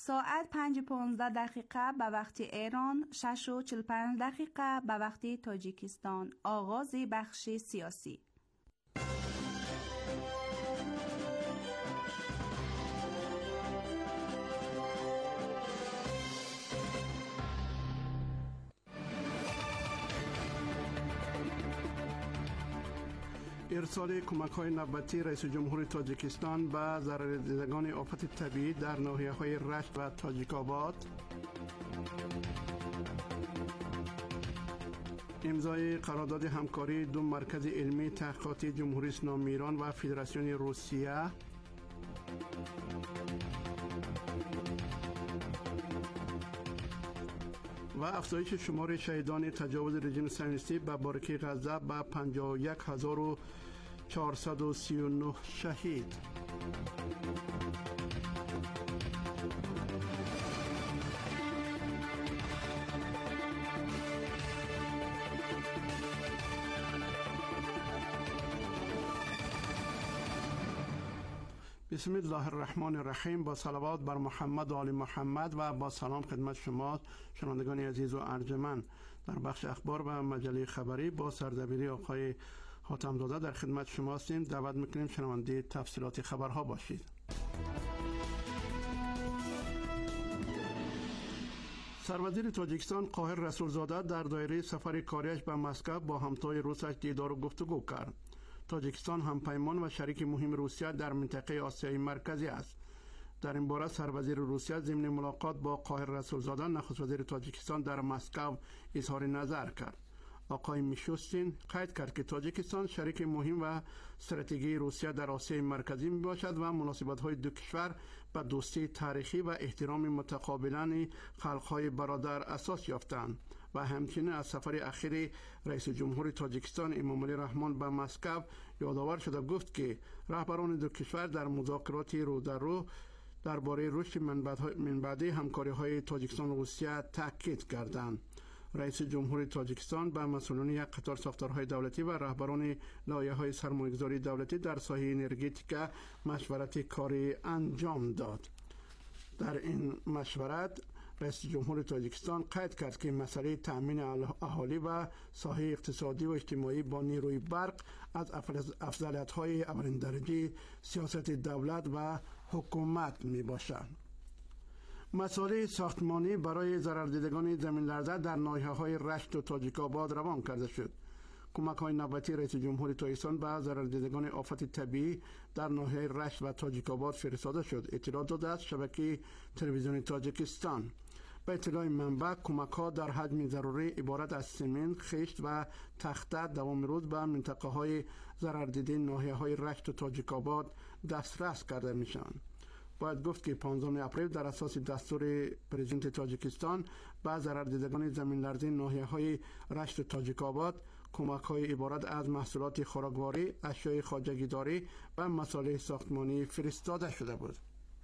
ساعت 5:15 به وقت ایران، 6:45 به وقت تاجیکستان. آغاز بخش سیاسی. ارسال کمک‌های نوبتی رئیس جمهور تاجیکستان به ضرردیدگان آفت طبیعی در ناحیه‌های رشت و تاجیک‌آباد. امضای قرارداد همکاری دو مرکز علمی تحقیقاتی جمهوری اسلامی ایران و فدراسیون روسیه. و افزایش شمار شهیدان تجاوز رژیم صهیونیستی به بارکه غزه به 51439 شهید. بسم الله الرحمن الرحیم. با صلوات بر محمد و آل محمد و با سلام خدمت شما شنوندگان عزیز و ارجمند. در بخش اخبار و مجله خبری با سردبیری آقای حاتم‌زاده در خدمت شما هستیم. دعوت میکنیم شنونده تفصیلات خبرها باشید. سروزیر تاجیکستان قاهر رسولزاده در دایره سفر کاریش به مسکو با همتای روسش دیدار و گفتگو کرد. تاجیکستان همپیمان و شریک مهم روسیه در منطقه آسیای مرکزی است. در این باره سروزیر روسیه ضمن ملاقات با قاهر رسولزاده نخست وزیر تاجیکستان در مسکو اظهار نظر کرد. آقای میشوستین قید کرد که تاجیکستان شریک مهم و استراتژی روسیه در آسیای مرکزی می باشد و مناسبت‌های دو کشور به دوستی تاریخی و احترام متقابلان خلق‌های برادر اساس یافتند و همچنین از سفر اخیر رئیس جمهور تاجیکستان امامعلی رحمان به مسکو یادآور شده گفت که رهبران دو کشور در مذاکرات رو در رو درباره رشد منبعی همکاری‌های تاجیکستان و روسیه تاکید کردند. رئیس جمهور تاجیکستان به مسئولان یک قطار ساختارهای دولتی و رهبران لایحه‌های سرمایه‌گذاری دولتی در ساحه انرژتیک مشورت کاری انجام داد. در این مشورت رئیس جمهور تاجیکستان قید کرد که مسئله تأمین اهالی و ساحه اقتصادی و اجتماعی با نیروی برق از افضلیت‌های اولین درجه سیاست دولت و حکومت می باشد. مسئله ساختمانی برای ضرردیدگان زمین لرزه در ناحیه‌های رشت و تاجیک‌آباد روان کرده شد. کمک‌های نوبتی رئیس جمهور تاجیکستان به ضرردیدگان آفت طبیعی در ناحیه رشت و تاجیک‌آباد فرستاده شد. اطلاع داده است شبکه تلویزیونی تاجیکستان. به اطلاع منبع کمک‌ها در حجم ضروری عبارت از سمنت، خشت و تخته دوام روز به منطقه‌های ضرردیده ناحیه‌های رشت و تاجیک‌آباد دسترس کرده می‌شوند. باید گفت که 15 اپریل در اساس دستور پرزیدنت تاجیکستان به ضرردیدگان زمین لرزه ناحیه‌های رشت و تاجیک‌آباد کمک‌های عبارت از محصولات خوراکواری، اشیاء خواجگیداری و مصالح ساختمانی فرستاده شده بود.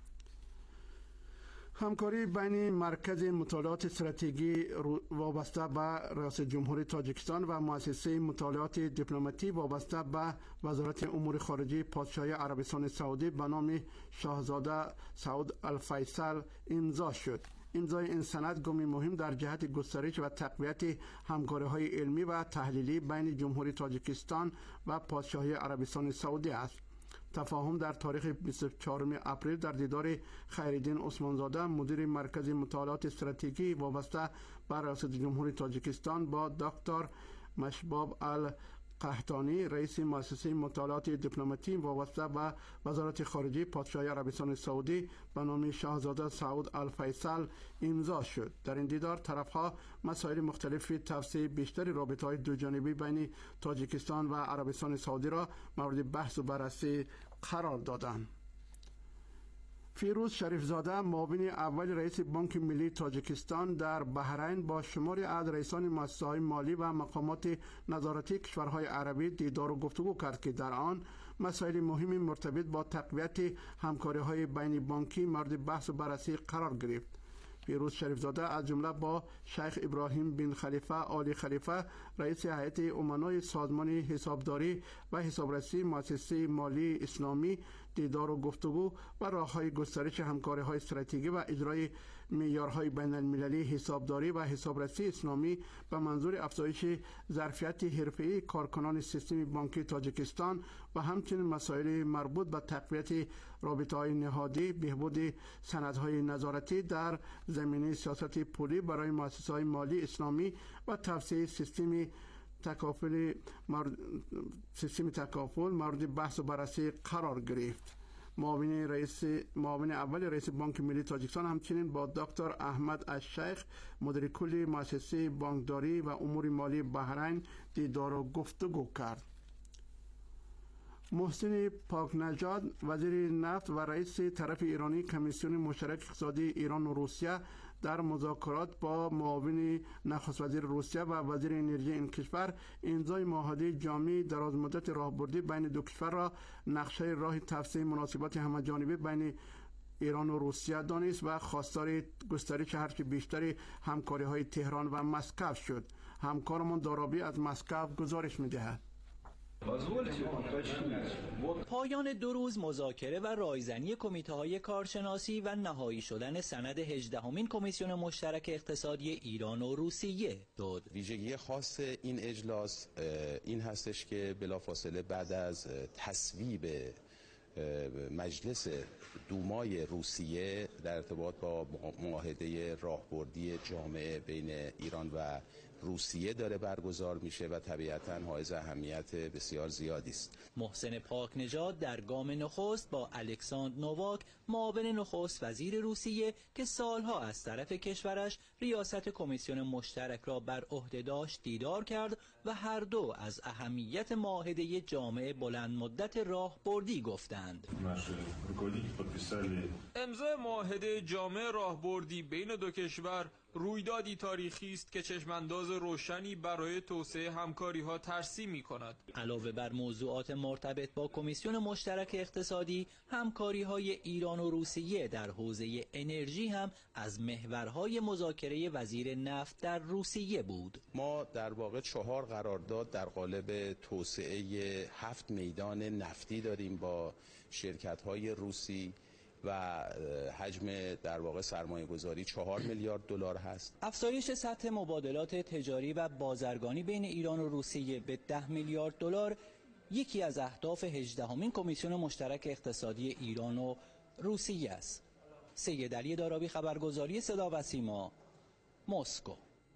همکاری بین مرکز مطالعات استراتژی وابسته به رئیس جمهوری تاجیکستان و مؤسسه مطالعات دیپلماتی وابسته به وزارت امور خارجه پادشاهی عربستان سعودی به نام شاهزاده سعود الفیصل امضا شد. امضای این سند گامی مهم در جهت گسترش و تقویت همکاری‌های علمی و تحلیلی بین جمهوری تاجیکستان و پادشاهی عربستان سعودی است. تفاهم در تاریخ 24 اپریل در دیدار خیرالدین عثمانزاده مدیر مرکز مطالعات استراتژی وابسته به ریاست جمهوری تاجیکستان با دکتر مشباب القحطانی رئیس مؤسسه مطالعات دیپلماتی وابسته به وزارت خارجه پادشاهی عربستان سعودی به نام شاهزاده سعود الفیصل امضا شد. در این دیدار طرف‌ها مسائل مختلفی توسعه بیشتر رابطه‌های دوجانبی بین تاجیکستان و عربستان سعودی را مورد بحث و بررسی قرار دادند. فیروز شریفزاده معاون اول رئیس بانک ملی تاجیکستان در بحرین با شماری از رئیسان مؤسسه‌های مالی و مقامات نظارتی کشورهای عربی دیدار و گفتگو کرد که در آن مسائل مهمی مرتبط با تقویت همکاری‌های بین بانکی مورد بحث و بررسی قرار گرفت. فیروز شریفزاده از جمله با شیخ ابراهیم بن خلیفه آل خلیفه رئیس هیئت امنای سازمان حسابداری و حسابرسی مؤسسه مالی اسلامی دیدار و گفتگو و راه‌های گسترش همکاری‌های استراتژیکی و اجرای معیارهای بین‌المللی حسابداری و حسابرسی اسلامی به منظور افزایش ظرفیت حرفه‌ای کارکنان سیستم بانکی تاجیکستان و همچنین مسائل مربوط به تقویت رابطه‌های نهادی، بهبود سندهای نظارتی در زمینه سیاست پولی برای مؤسسه‌های مالی اسلامی و توسعه سیستم تکافل مورد بحث و بررسی قرار گرفت. معاون اول رئیس بانک ملی تاجیکستان همچنین با دکتر احمد الشیخ مدیر کل مؤسسه بانکداری و امور مالی بحرین دیدار و گفتگو کرد. محسن پاکنژاد وزیر نفت و رئیس طرف ایرانی کمیسیون مشترک اقتصادی ایران و روسیه در مذاکرات با معاون نخست وزیر روسیه و وزیر انرژی این کشور امضای معاهده جامع درازمدت راهبردی بین دو کشور را نقشه راه توسعه مناسبات همه‌جانبه بین ایران و روسیه دانست و خواستار گسترش هرچه بیشتر همکاری‌های تهران و مسکو شد. همکارمان دارابی از مسکو گزارش می‌دهد. پایان 2 روز مذاکره و رایزنی کمیته‌های کارشناسی و نهایی شدن سند 18مین کمیسیون مشترک اقتصادی ایران و روسیه شد. ویژگی خاص این اجلاس این هستش که بلافاصله بعد از تصویب مجلس دومای روسیه در ارتباط با معاهده راهبردی جامع بین ایران و روسیه داره برگزار میشه و طبیعتاً حائز اهمیت بسیار زیادی است. محسن پاکنژاد در گام نخست با الکساندر نوواک معاون نخست وزیر روسیه که سالها از طرف کشورش ریاست کمیسیون مشترک را بر عهده داشت دیدار کرد و هر دو از اهمیت معاهده جامع بلند مدت راهبردی گفتند. امضای معاهده جامع راهبردی بین دو کشور رویدادی تاریخی است که چشمانداز روشنی برای توسعه همکاری‌ها ترسیم می‌کند. علاوه بر موضوعات مرتبط با کمیسیون مشترک اقتصادی، همکاری‌های ایران و روسیه در حوزه انرژی هم از محورهای مذاکره وزیر نفت در روسیه بود. ما در واقع 4 قرارداد در قالب توسعه 7 میدان نفتی داریم با شرکت‌های روسی و حجم در واقع سرمایه گذاری 4 میلیارد دلار هست. افزایش سطح مبادلات تجاری و بازرگانی بین ایران و روسیه به 10 میلیارد دلار یکی از اهداف 18مین کمیسیون مشترک اقتصادی ایران و روسیه است. سید علی دارابی، خبرگزاری صدا و سیما، مسکو.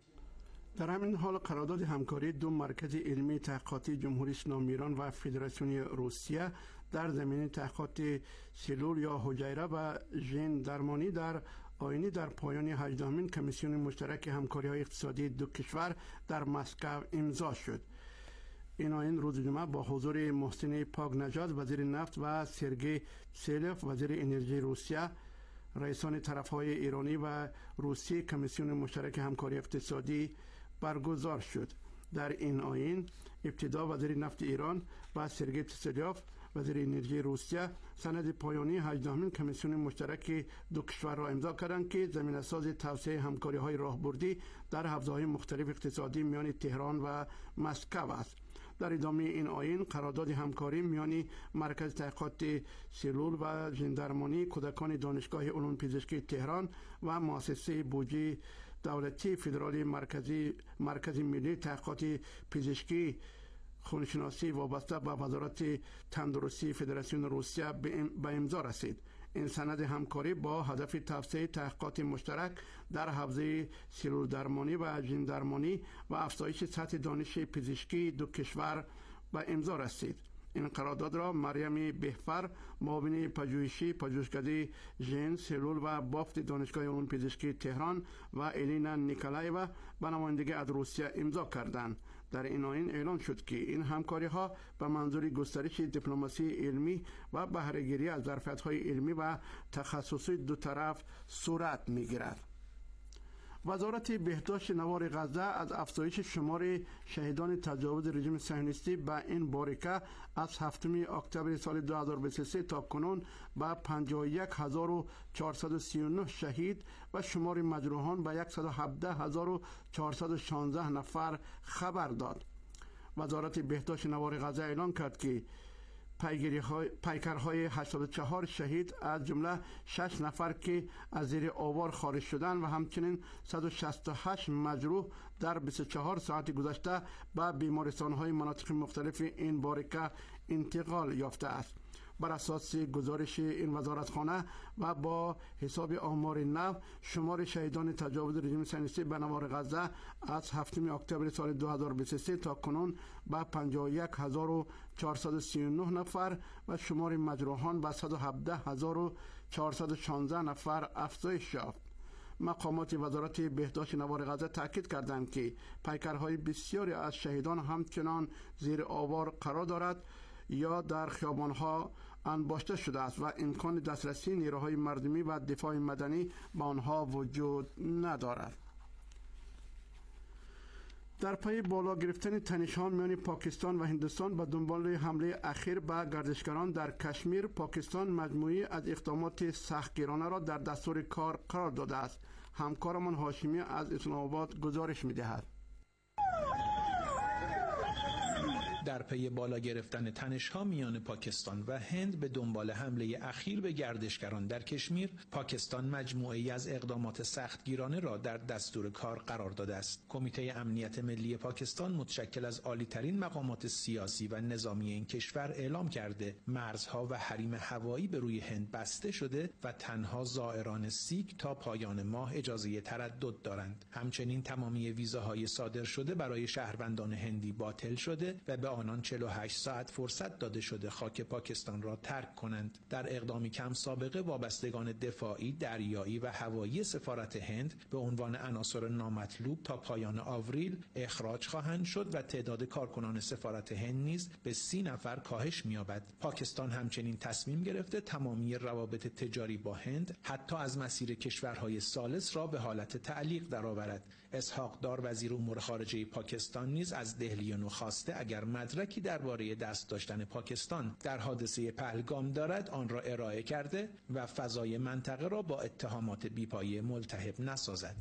در همین حال قرارداد همکاری 2 مرکز علمی تحقیقاتی جمهوری اسلامی ایران و فدراسیون روسیه در زمینه تحقیقات سلول یا حجیره و ژن درمانی در آینه در پایان 18مین کمیسیون مشترک همکاری‌های اقتصادی دو کشور در مسکو امضا شد. این آیین روز جمعه با حضور محسن پاکنژاد وزیر نفت و سرگئی سلف وزیر انرژی روسیه، رئیسان طرف‌های ایرانی و روسی کمیسیون مشترک همکاری اقتصادی برگزار شد. در این آیین ابتدا وزیر نفت ایران و سرگئی سلیاف وزیر انرژی روسیه سند پایانی 18مین کمیسیون مشترک دو کشور را امضا کردند که زمینه‌ساز توسعه همکاری‌های راهبردی در حوزه‌های مختلف اقتصادی میان تهران و مسکو است. در ادامه این آیین قرارداد همکاری میان مرکز تحقیقات سلول و ژن درمانی کودکان دانشگاه علوم پزشکی تهران و مؤسسه بودجه دولتی فدرالی مرکز ملی تحقیقات پزشکی خونشناسی وابسته به وزارت تندرستی فدراسیون روسیه به امضا رسید. این سند همکاری با هدف توسعه تحقیقات مشترک در حوزه سلول درمانی و ژن درمانی و افزایش سطح دانش پزشکی دو کشور به امضا رسید. این قرارداد را مریم بهفر معاون پژوهشکده ژن سلول و بافت دانشگاه علوم پزشکی تهران و الینا نیکولایوا به نمایندگی از روسیه امضا کردند. در این آیین اعلان شد که این همکاری‌ها به منظور گسترش دیپلماسی علمی و بهره‌گیری از ظرفیت‌های علمی و تخصصی دو طرف صورت می‌گیرد. وزارت بهداشت نوار غزه از افزایش شمار شهیدان تجاوز رژیم صهیونیستی به این باریکه از 7 اکتبر سال 2023 تا کنون به 51439 شهید و شمار مجروحان به 117416 نفر خبر داد. وزارت بهداشت نوار غزه اعلان کرد که پیکرهای 84 شهید از جمله 6 نفر که از زیر آوار خارج شدند و همچنین 168 مجروح در 24 ساعت گذشته به بیمارستان‌های مناطق مختلف این بارکه انتقال یافته است. بر اساس گزارش این وزارتخانه و با حساب آمار نو، شمار شهیدان تجاوز رژیم صهیونیستی به نوار غزه از 7 اکتبر سال 2023 تا کنون به 51439 نفر و شمار مجروحان به 117416 نفر افزایش یافت. مقامات وزارت بهداشت نوار غزه تاکید کردند که پیکرهای بسیاری از شهیدان همچنان زیر آوار قرار دارد یا در خیابانها انباشته شده است و امکان دسترسی نیروهای مردمی و دفاع مدنی به آنها وجود ندارد. در پی بالا گرفتن تنش‌ها میان پاکستان و هندوستان به دنبال حمله اخیر به گردشگران در کشمیر، پاکستان مجموعی از اقدامات سختگیرانه را در دستور کار قرار داده است. همکارمان هاشمی از اسلام آباد گزارش می‌دهد. در پی بالا گرفتن تنش‌ها میان پاکستان و هند به دنبال حمله اخیر به گردشگران در کشمیر، پاکستان مجموعه‌ای از اقدامات سختگیرانه را در دستور کار قرار داده است. کمیته امنیت ملی پاکستان متشکل از عالی‌ترین مقامات سیاسی و نظامی این کشور اعلام کرده مرزها و حریم هوایی به روی هند بسته شده و تنها زائران سیک تا پایان ماه اجازه تردد دارند. همچنین تمامی ویزاهای صادر شده برای شهروندان هندی باطل شده و به آنان 48 ساعت فرصت داده شده خاک پاکستان را ترک کنند. در اقدامی کم سابقه، وابستگان دفاعی، دریایی و هوایی سفارت هند به عنوان عناصر نامطلوب تا پایان آوریل اخراج خواهند شد و تعداد کارکنان سفارت هند نیز به 30 نفر کاهش می‌یابد. پاکستان همچنین تصمیم گرفته تمامی روابط تجاری با هند حتی از مسیر کشورهای ثالث را به حالت تعلیق درآورد. اسحاق دار وزیر امور خارجه پاکستان نیز از دهلی نو خواسته اگر مدرکی درباره دست داشتن پاکستان در حادثه پهلگام دارد آن را ارائه کرده و فضای منطقه را با اتهامات بی‌پایه ملتهب نسازد.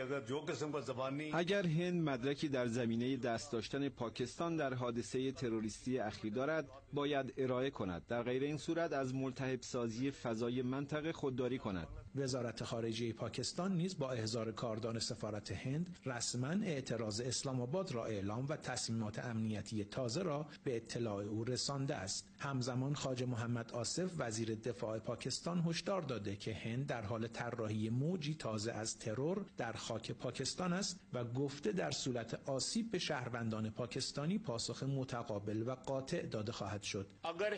اگر هند مدرکی در زمینه دست داشتن پاکستان در حادثه تروریستی اخیر دارد باید ارائه کند، در غیر این صورت از ملتهب سازی فضای منطقه خودداری کند. وزارت خارجه پاکستان نیز با احضار کاردان سفارت هند رسما اعتراض اسلام آباد را اعلام و تصمیمات امنیتی تازه را به اطلاع او رسانده است. همزمان خواجه محمد آصف وزیر دفاع پاکستان هشدار داده که هند در حال طراحی موجی تازه از ترور در خاک پاکستان است و گفته در صورت آسیب به شهروندان پاکستانی پاسخ متقابل و قاطع داده خواهد شد.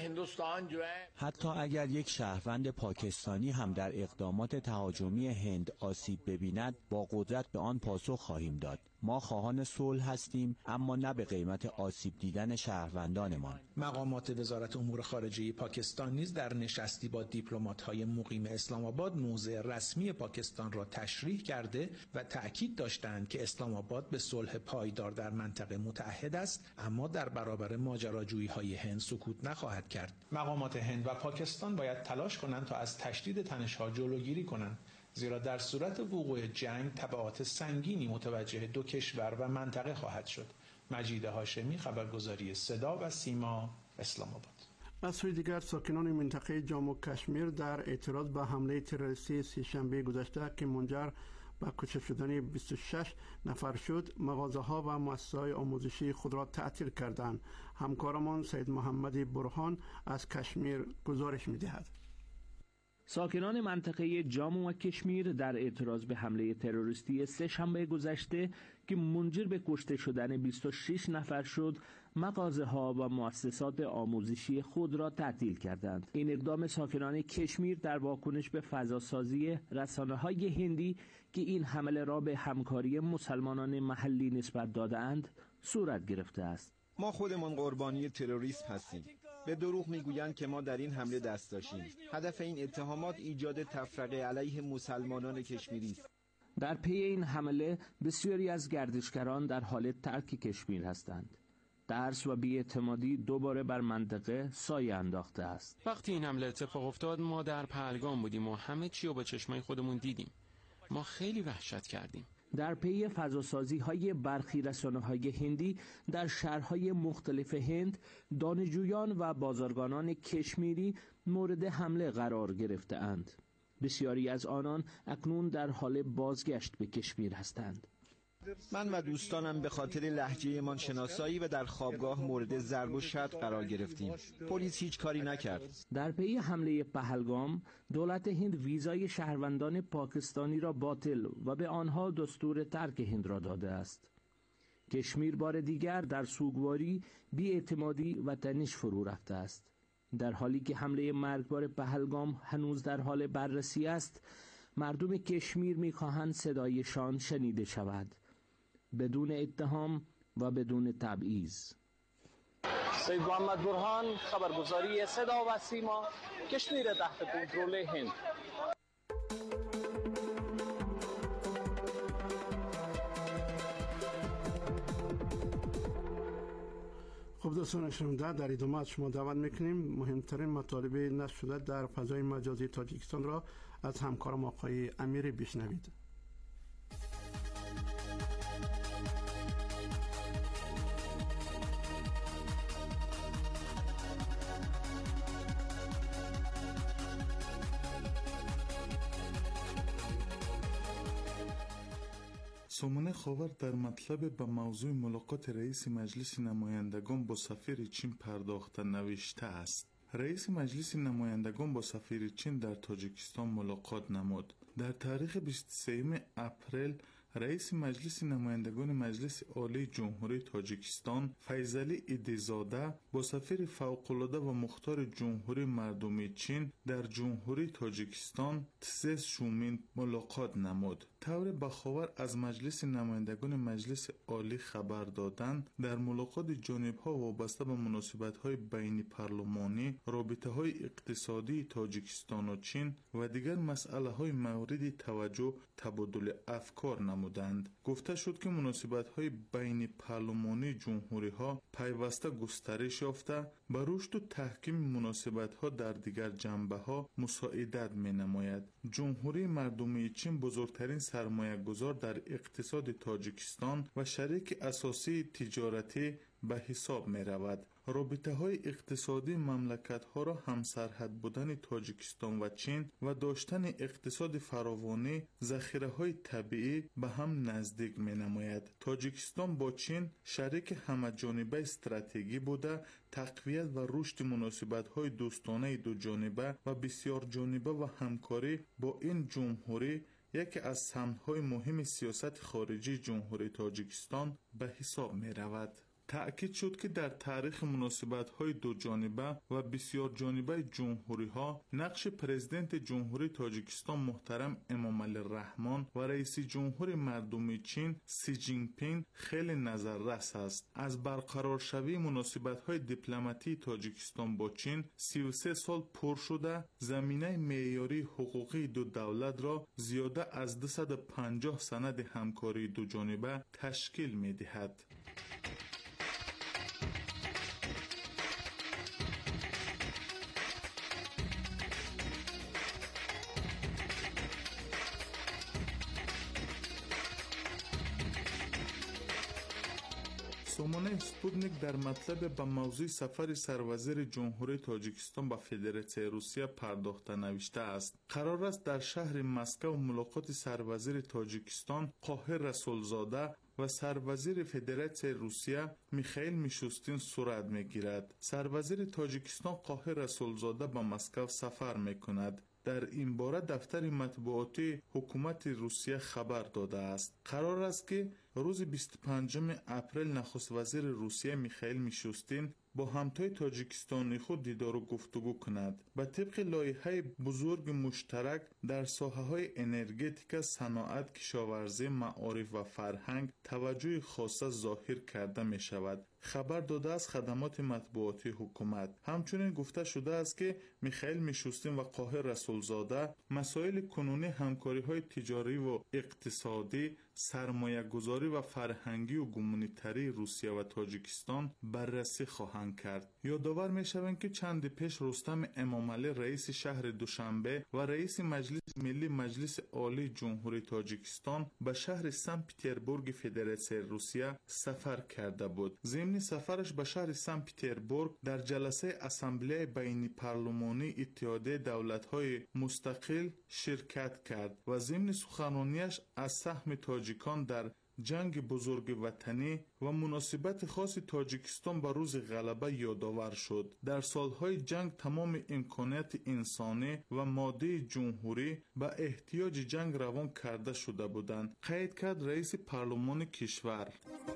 حتی اگر یک شهروند پاکستانی هم در اقدامات تهاجمی هند آسیب ببیند، با قدرت به آن پاسخ خواهیم داد. ما خواهان صلح هستیم، اما نه به قیمت آسیب دیدن شهروندانمان. مقامات وزارت امور خارجه پاکستان نیز در نشستی با دیپلمات‌های مقیم اسلام آباد موضع رسمی پاکستان را تشریح کرده و تأکید داشتند که اسلام آباد به صلح پایدار در منطقه متعهد است، اما در برابر ماجراجویی‌های هند سکوت نخواهد کرد. مقامات هند و پاکستان باید تلاش کنند تا از تشدید تنش‌ها جلوگیری کنند، زیرا در صورت وقوع جنگ تبعات سنگینی متوجه دو کشور و منطقه خواهد شد. مجید هاشمی، خبرگزاری صدا و سیما، اسلام آباد. از سوی دیگر ساکنان منطقه جامو کشمیر در اعتراض به حمله تروریستی سه‌شنبه گذشته که منجر به کشته شدن 26 نفر شد، مغازه‌ها و مؤسسه‌های آموزشی خود را تعطیل کردند. همکارمان سید محمد برهان از کشمیر گزارش می‌دهد. ساکنان منطقه جامو و کشمیر در اعتراض به حمله تروریستی سه‌شنبه گذشته که منجر به کشته شدن 26 نفر شد، مغازه‌ها و مؤسسات آموزشی خود را تعطیل کردند. این اقدام ساکنان کشمیر در واکنش به فضاسازی رسانه‌های هندی که این حمله را به همکاری مسلمانان محلی نسبت داده‌اند صورت گرفته است. ما خودمان قربانی تروریسم هستیم. به دروغ میگویند که ما در این حمله دست داشتیم. هدف این اتهامات ایجاد تفرقه علیه مسلمانان کشمیری است. در پی این حمله بسیاری از گردشگران در حال ترک کشمیر هستند. ترس و بی‌اعتمادی دوباره بر منطقه سایه انداخته است. وقتی این حمله اتفاق افتاد ما در پهلگام بودیم و همه چی رو با چشمای خودمون دیدیم. ما خیلی وحشت کردیم. در پی فضاسازی‌های برخی رسانه‌های هندی در شهرهای مختلف هند، دانشجویان و بازرگانان کشمیری مورد حمله قرار گرفته‌اند. بسیاری از آنان اکنون در حال بازگشت به کشمیر هستند. من و دوستانم به خاطر لهجه‌مان شناسایی و در خوابگاه مورد ضرب و شتم قرار گرفتیم. پلیس هیچ کاری نکرد. در پی حمله پهلگام، دولت هند ویزای شهروندان پاکستانی را باطل و به آنها دستور ترک هند را داده است. کشمیر بار دیگر در سوگواری، بی‌اعتمادی و تنش فرو رفته است. در حالی که حمله مرگبار پهلگام هنوز در حال بررسی است، مردم کشمیر می‌خواهند صدایشان شنیده شود، بدون اتهام و بدون تبعیض. سید محمد برهان، خبرگزاری صدا و سیما، کشمیر تحت کنترل هند. خب دوستان شنونده، در ادامه از شما دعوت میکنیم مهمترین مطالب نشر شده در فضای مجازی تاجیکستان را از همکارم آقای امیری بشنوید. سامانه خاور در مطلب به موضوع ملاقات رئیس مجلس نمایندگان با سفیر چین پرداخته نوشته است. رئیس مجلس نمایندگان با سفیر چین در تاجیکستان ملاقات نمود. در تاریخ 23 اپریل رئیس مجلس نمایندگان مجلس عالی جمهوری تاجیکستان فیضعلی ایدیزاده با سفیر فوق‌العاده و مختار جمهوری مردمی چین در جمهوری تاجیکستان تزس شومین ملاقات نمود. طور بخاور از مجلس نمایندگان مجلس عالی خبر دادند در ملاقات جانب‌ها وابسته به مناسبت‌های بین پارلمانی، رابطه‌های اقتصادی تاجیکستان و چین و دیگر مسائل‌های مورد توجه تبادل افکار نمودند. گفته شد که مناسبت‌های بین پارلمانی جمهوری‌ها پیوسته گسترش یافته به رشد و تحکیم مناسبت‌ها در دیگر جنبه‌ها مساعدت می‌نماید. جمهوری مردمی چین بزرگترین سرمایه‌گذار در اقتصاد تاجیکستان و شریک اساسی تجارتی به حساب می رود. رابطه های اقتصادی مملکت ها را همسرحد بودن تاجیکستان و چین و داشتن اقتصاد فراوانی ذخیره های طبیعی به هم نزدیک می نماید. تاجیکستان با چین شریک همه جانبه استراتژی بوده تقویت و رشد مناسبت های دوستانه دو جانبه و بسیار جانبه و همکاری با این جمهوری یکی از سمت‌های مهم سیاست خارجی جمهوری تاجیکستان به حساب می رود. تأکید شد که در تاریخ مناسبت‌های دو جانبه و بسیار جانبه جمهوری‌ها نقش پرزیدنت جمهوری تاجیکستان محترم امامعلی رحمان و رئیس جمهور مردمی چین سی جین پینگ خیلی نظررس است. از برقرار شوی مناسبت‌های دیپلماتی تاجیکستان با چین 33 سال پر شده زمینه معیاری حقوقی دو دولت را زیاده از 250 سند همکاری دو جانبه تشکیل می‌دهد. سامانه اسپوتنیک در مطلب به موضوع سفر سروزیر جمهوری تاجیکستان به فدراسیون روسیه پرداخته نوشته است. قرار است در شهر مسکو ملاقات سروزیر تاجیکستان قاهر رسولزاده و سروزیر فدراسیون روسیه میخائیل میشوستین صورت میگیرد. سروزیر تاجیکستان قاهر رسولزاده به مسکو سفر میکند. در این باره دفتر مطبوعاتی حکومت روسیه خبر داده است. قرار است که روز 25 اپریل نخست وزیر روسیه میخائیل میشوستین با همتای تاجیکستانی خود دیدار و گفتگو کند. به طبق لایحه بزرگ مشترک در ساحه‌های انرژتیک، صنعت، کشاورزی، معارف و فرهنگ توجه خاصه ظاهر کرده می شود. خبر داده از خدمات مطبوعاتی حکومت. همچنین گفته شده است که میخائیل میشوستین و قاهر رسولزاده مسائل کنونی همکاری‌های تجاری و اقتصادی، سرمایه‌گذاری و فرهنگی و گومونیتری روسیه و تاجیکستان بررسی خواهند کرد. یادآور می‌شوند که چند پیش رستم امامعلی رئیس شهر دوشنبه و رئیس مجلس ملی مجلس عالی جمهوری تاجیکستان به شهر سن پتربورگ فدراسیون روسیه سفر کرده بود. ضمن سفرش به شهر سن پتربورگ در جلسه اسامبله بین پارلمانی اتحادیه دولت‌های مستقل شرکت کرد و ضمن سخنرانیش از سهم تاجیکان در جنگ بزرگ وطنی و مناسبت خاص تاجیکستان به روز غلبه یادآور شد. در سالهای جنگ تمام امکانات انسانی و ماده جمهوری به احتیاج جنگ روان کرده شده بودند، قید کرد رئیس پارلمان کشور.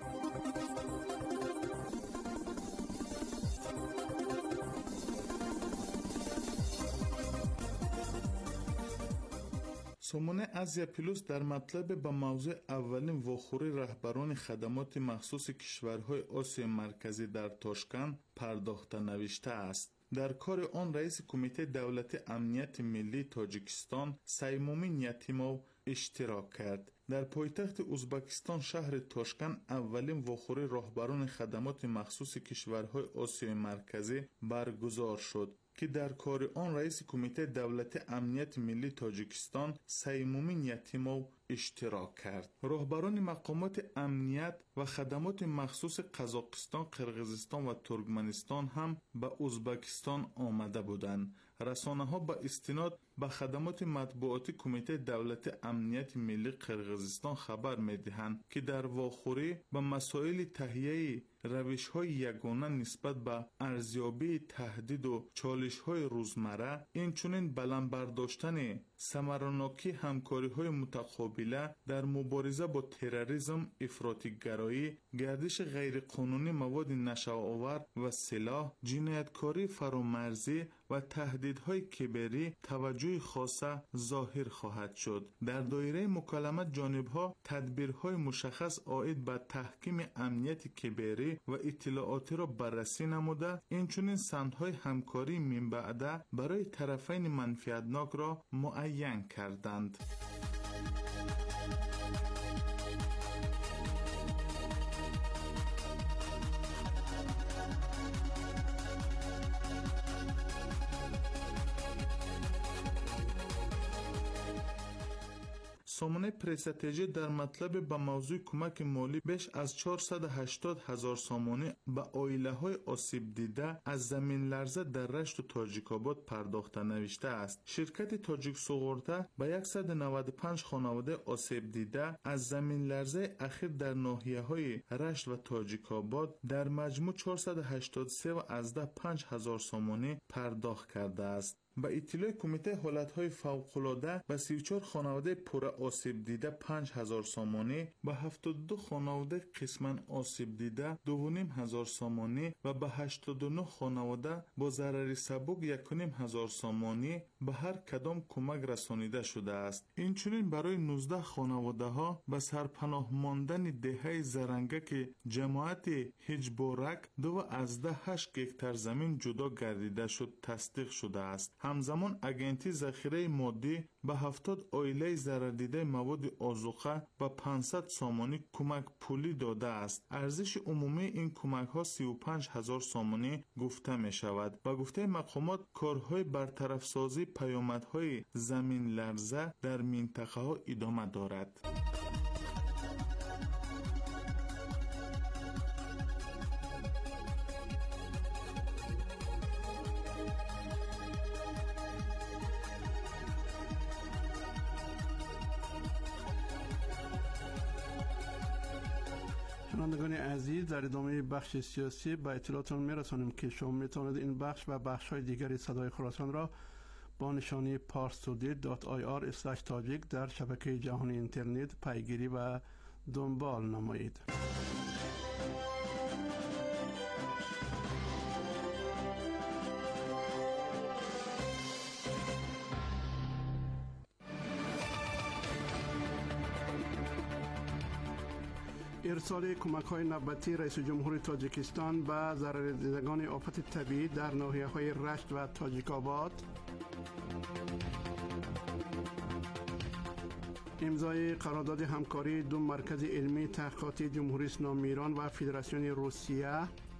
سامانه آسیا پلوس در مطلب به موضوع اولین واخوری رهبران خدمات مخصوص کشورهای آسیا مرکزی در تاشکند پرداخته نوشته است. در کار آن رئیس کمیته دولتی امنیت ملی تاجیکستان سیمومین یتیموف اشتراک کرد. در پایتخت ازبکستان شهر تاشکند اولین واخوری رهبران خدمات مخصوص کشورهای آسیا مرکزی برگزار شد که در کار آن رئیس کمیته دولتی امنیت ملی تاجیکستان سیمومین یتیموف اشتراک کرد. رهبران مقامات امنیت و خدمات مخصوص قزاقستان، قرقیزستان و ترکمنستان هم به ازبکستان آمده بودند. رسانه‌ها با استناد به خدمات مطبوعاتی کمیته دولتی امنیت ملی قرقیزستان خبر می‌دهند که در واخوری به مسائل تهیه روش‌های یگانه نسبت به ارزیابی تهدید و چالش‌های روزمره، اینچنین بلند برداشتن ثمراناکی همکاری‌های متقابله در مبارزه با تروریسم، افراطی‌گرایی، گردش غیرقانونی مواد نشه‌آور و سلاح، جنایتکاری فرامرزی و تهدیدهای کیبری توجه خاصه ظاهر خواهد شد. در دایره مکالمات جانب‌ها تدبیرهای مشخص عاید به تحکیم امنیت کیبری و اطلاعاتی را بررسی نموده، اینچنین سندهای همکاری من بعد برای طرفین منفعتناک را معین کردند. سامانه پرستیژی در مطلب به موضوع کمک مالی بیش از 480,000 سامانه به عائله‌های آسیب دیده از زمین لرزه در رشت و تاجیک‌آباد پرداخته نوشته است. شرکت تاجیک سوغورته به 195 خانواده آسیب دیده از زمین لرزه اخیر در ناحیه‌های رشت و تاجیک‌آباد در مجموع 483.5 سامانه پرداخت کرده است. به اطلاع کمیته حالتهای فوق‌العاده به 34 خانواده پر آسیب دیده 5000 سامانه، به 72 خانواده قسماً آسیب دیده 2500 سامانه و به 89 خانواده با ضرر سبک 1500 سامانه به هر کدام کمک رسانیده شده است. اینچنین برای 19 خانواده ها به سرپناه ماندن دهه زرنگک جماعت هجبورک 2.8 هکتار زمین جدا گردیده شد تصدیق شده است. همزمان اگنتی ذخیره مادی به 70 عائله ضرردیده مواد آذوقه و 500 سامانه کمک پولی داده است. ارزش عمومی این کمک ها 35,000 سامانه گفته می شود. با گفته مقامات کارهای برطرف سازی پیامدهای زمین لرزه در منطقه ها ادامه دارد. شنوندگان عزیز، در ادامه بخش سیاسی به اطلاعاتتان میرسانیم که شما میتوانید این بخش و بخش‌های دیگری صدای خراسان را با نشانی parstoday.ir/tajik در شبکه جهانی اینترنت پیگیری و دنبال نمایید. ارسال کمک‌های نوبتی رئیس جمهور تاجیکستان به ضرردیدگان آفت طبیعی در ناحیه‌های رشت و تاجیک‌آباد. امضای قرارداد همکاری دو مرکز علمی تحقیقاتی جمهوری اسلامی ایران و فدراسیون روسیه.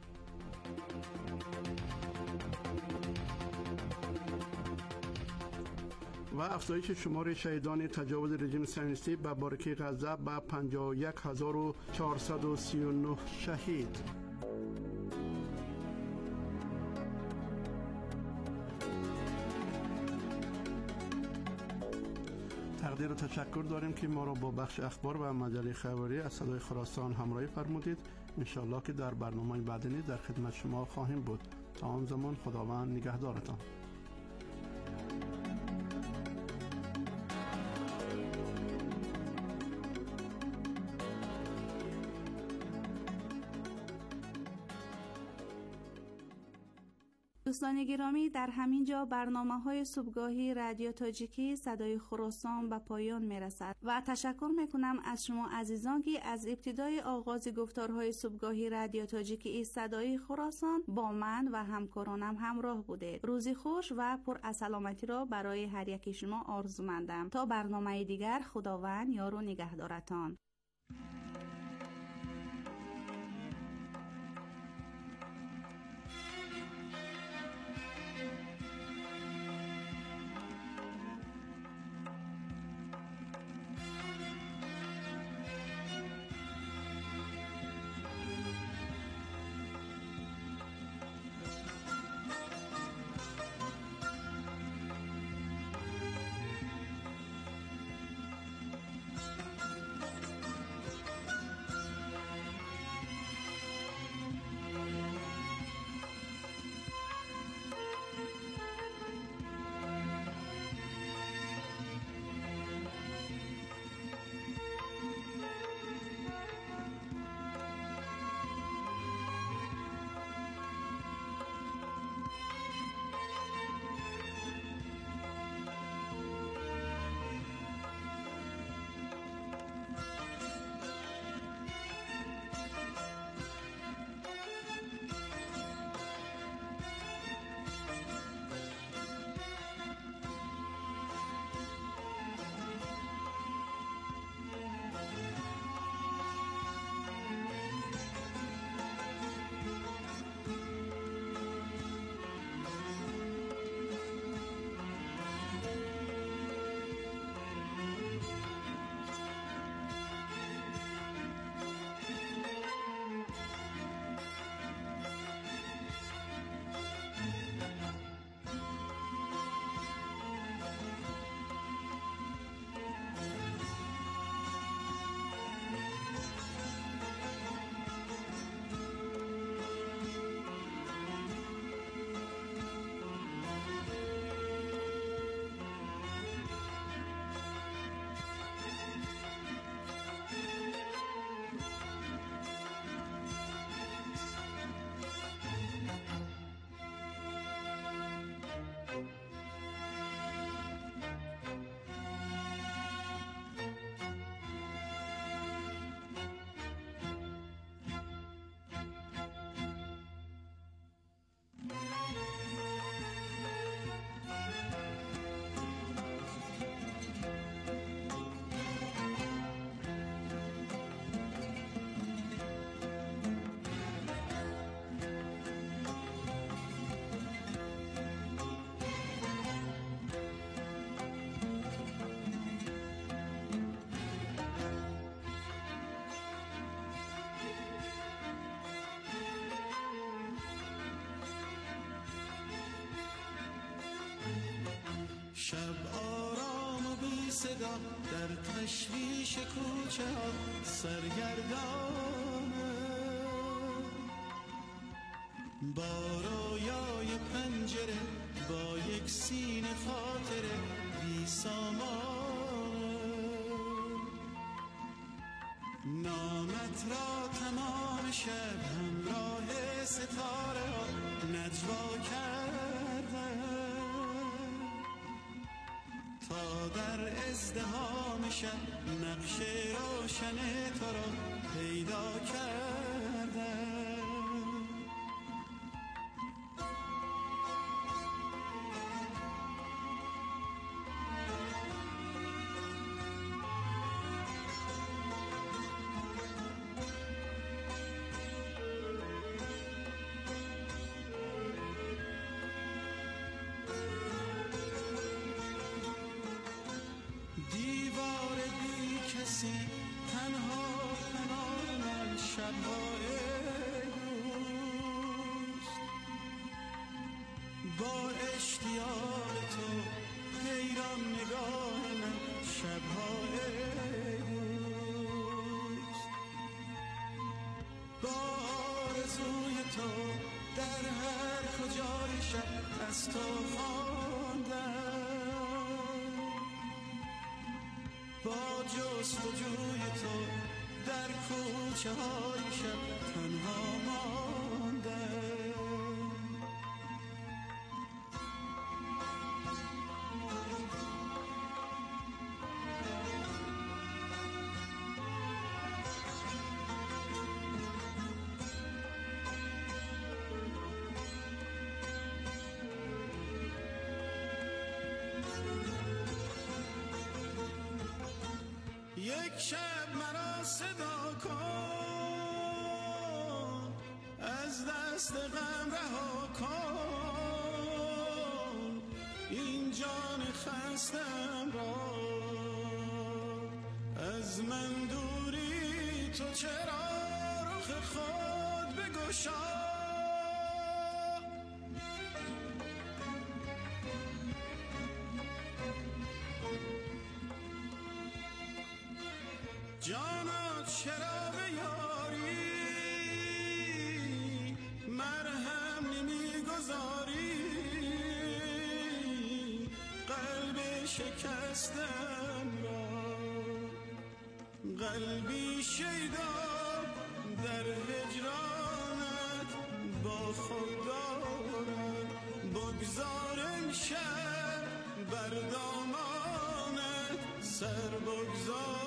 و افزایش شمار شهیدان تجاوز رژیم صهیونیستی به بارکه غزه به 51439 شهید. تقدیر و تشکر داریم که ما را با بخش اخبار و مجله خبری از صدای خراسان همراهی فرمودید. انشالله که در برنامه بعدی در خدمت شما خواهیم بود. تا آن زمان خداوند نگهدارتان. دوستان گرامی، در همین جا برنامه‌های صبحگاهی رادیو تاجیکی صدای خراسان به پایان می‌رسد و تشکر می‌کنم از شما عزیزان که از ابتدای آغاز گفتارهای صبحگاهی رادیو تاجیکی صدای خراسان با من و همکارانم همراه بودید. روزی خوش و پر از سلامتی را برای هر یک شما آرزومندم. تا برنامه دیگر، خداوند یار و نگهدارتان. شب آرام و بی صدا در تشویش کوچه ها سرگردانه، با رویای پنجره با یک سینه خاطره بی سامانه. نامت را تمام شب همراه ستاره ها نجوا کردن، تا در ازدحام شب نقش روشن روشن تو را پیدا کردم. دیوار بی کسی تنها پناه من شب‌های دوست، با اشتیاق تو حیران نگاه من شب‌های دوست، با آرزوی تو در هر کجای شب از تو خواندم، با جستجوی تو در کوچه های شب تنها ماندم. یک شب مرا صدا کن، از دست غم رها کن، این جان خستم را از من دوری تو چرا رخ خود بگشا. جانا چرا به یاری مرهم نمیگذاری، قلب شکستم را قلبی شیدا در هجرانت با خود دارد، بگذار امشب بر دامانت سر بگذار.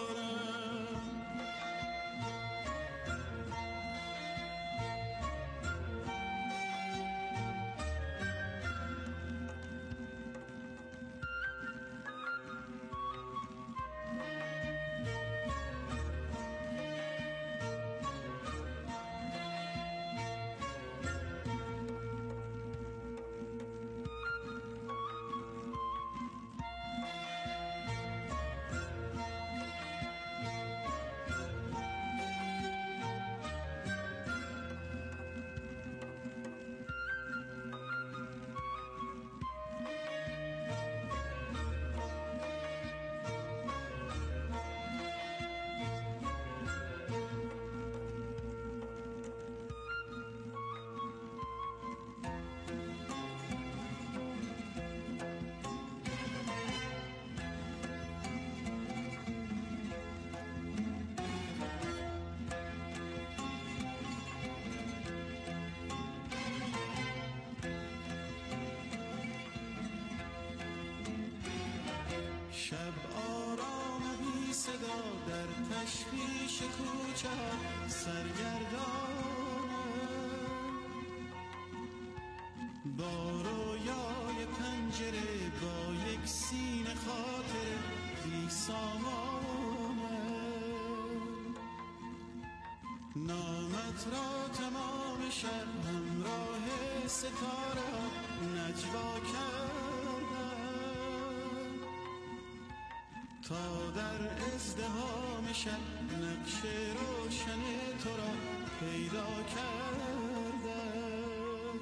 شب آرام بی صدا در تشویش کوچه سرگردانم، با رویای پنجره با یک سینه خاطر بی سامانم، نامت را تمام شب همراه ستاره نجوا کردم، تا در ازدحام شب نقش روشن تو را پیدا کردم.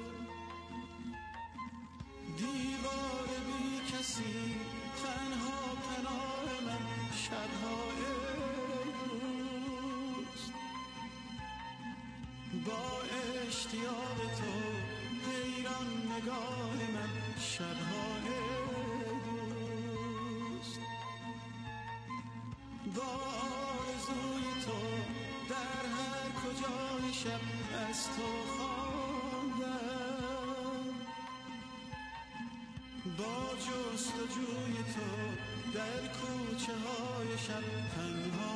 دیوار بی کسی تنها پناه من شب‌های دوست، با اشتیاق تو حیران نگاه من شب‌های دوست، با آرزوی تو در هر کجای شب از تو خواندم، با جستجوی تو در کوچه های شب تنها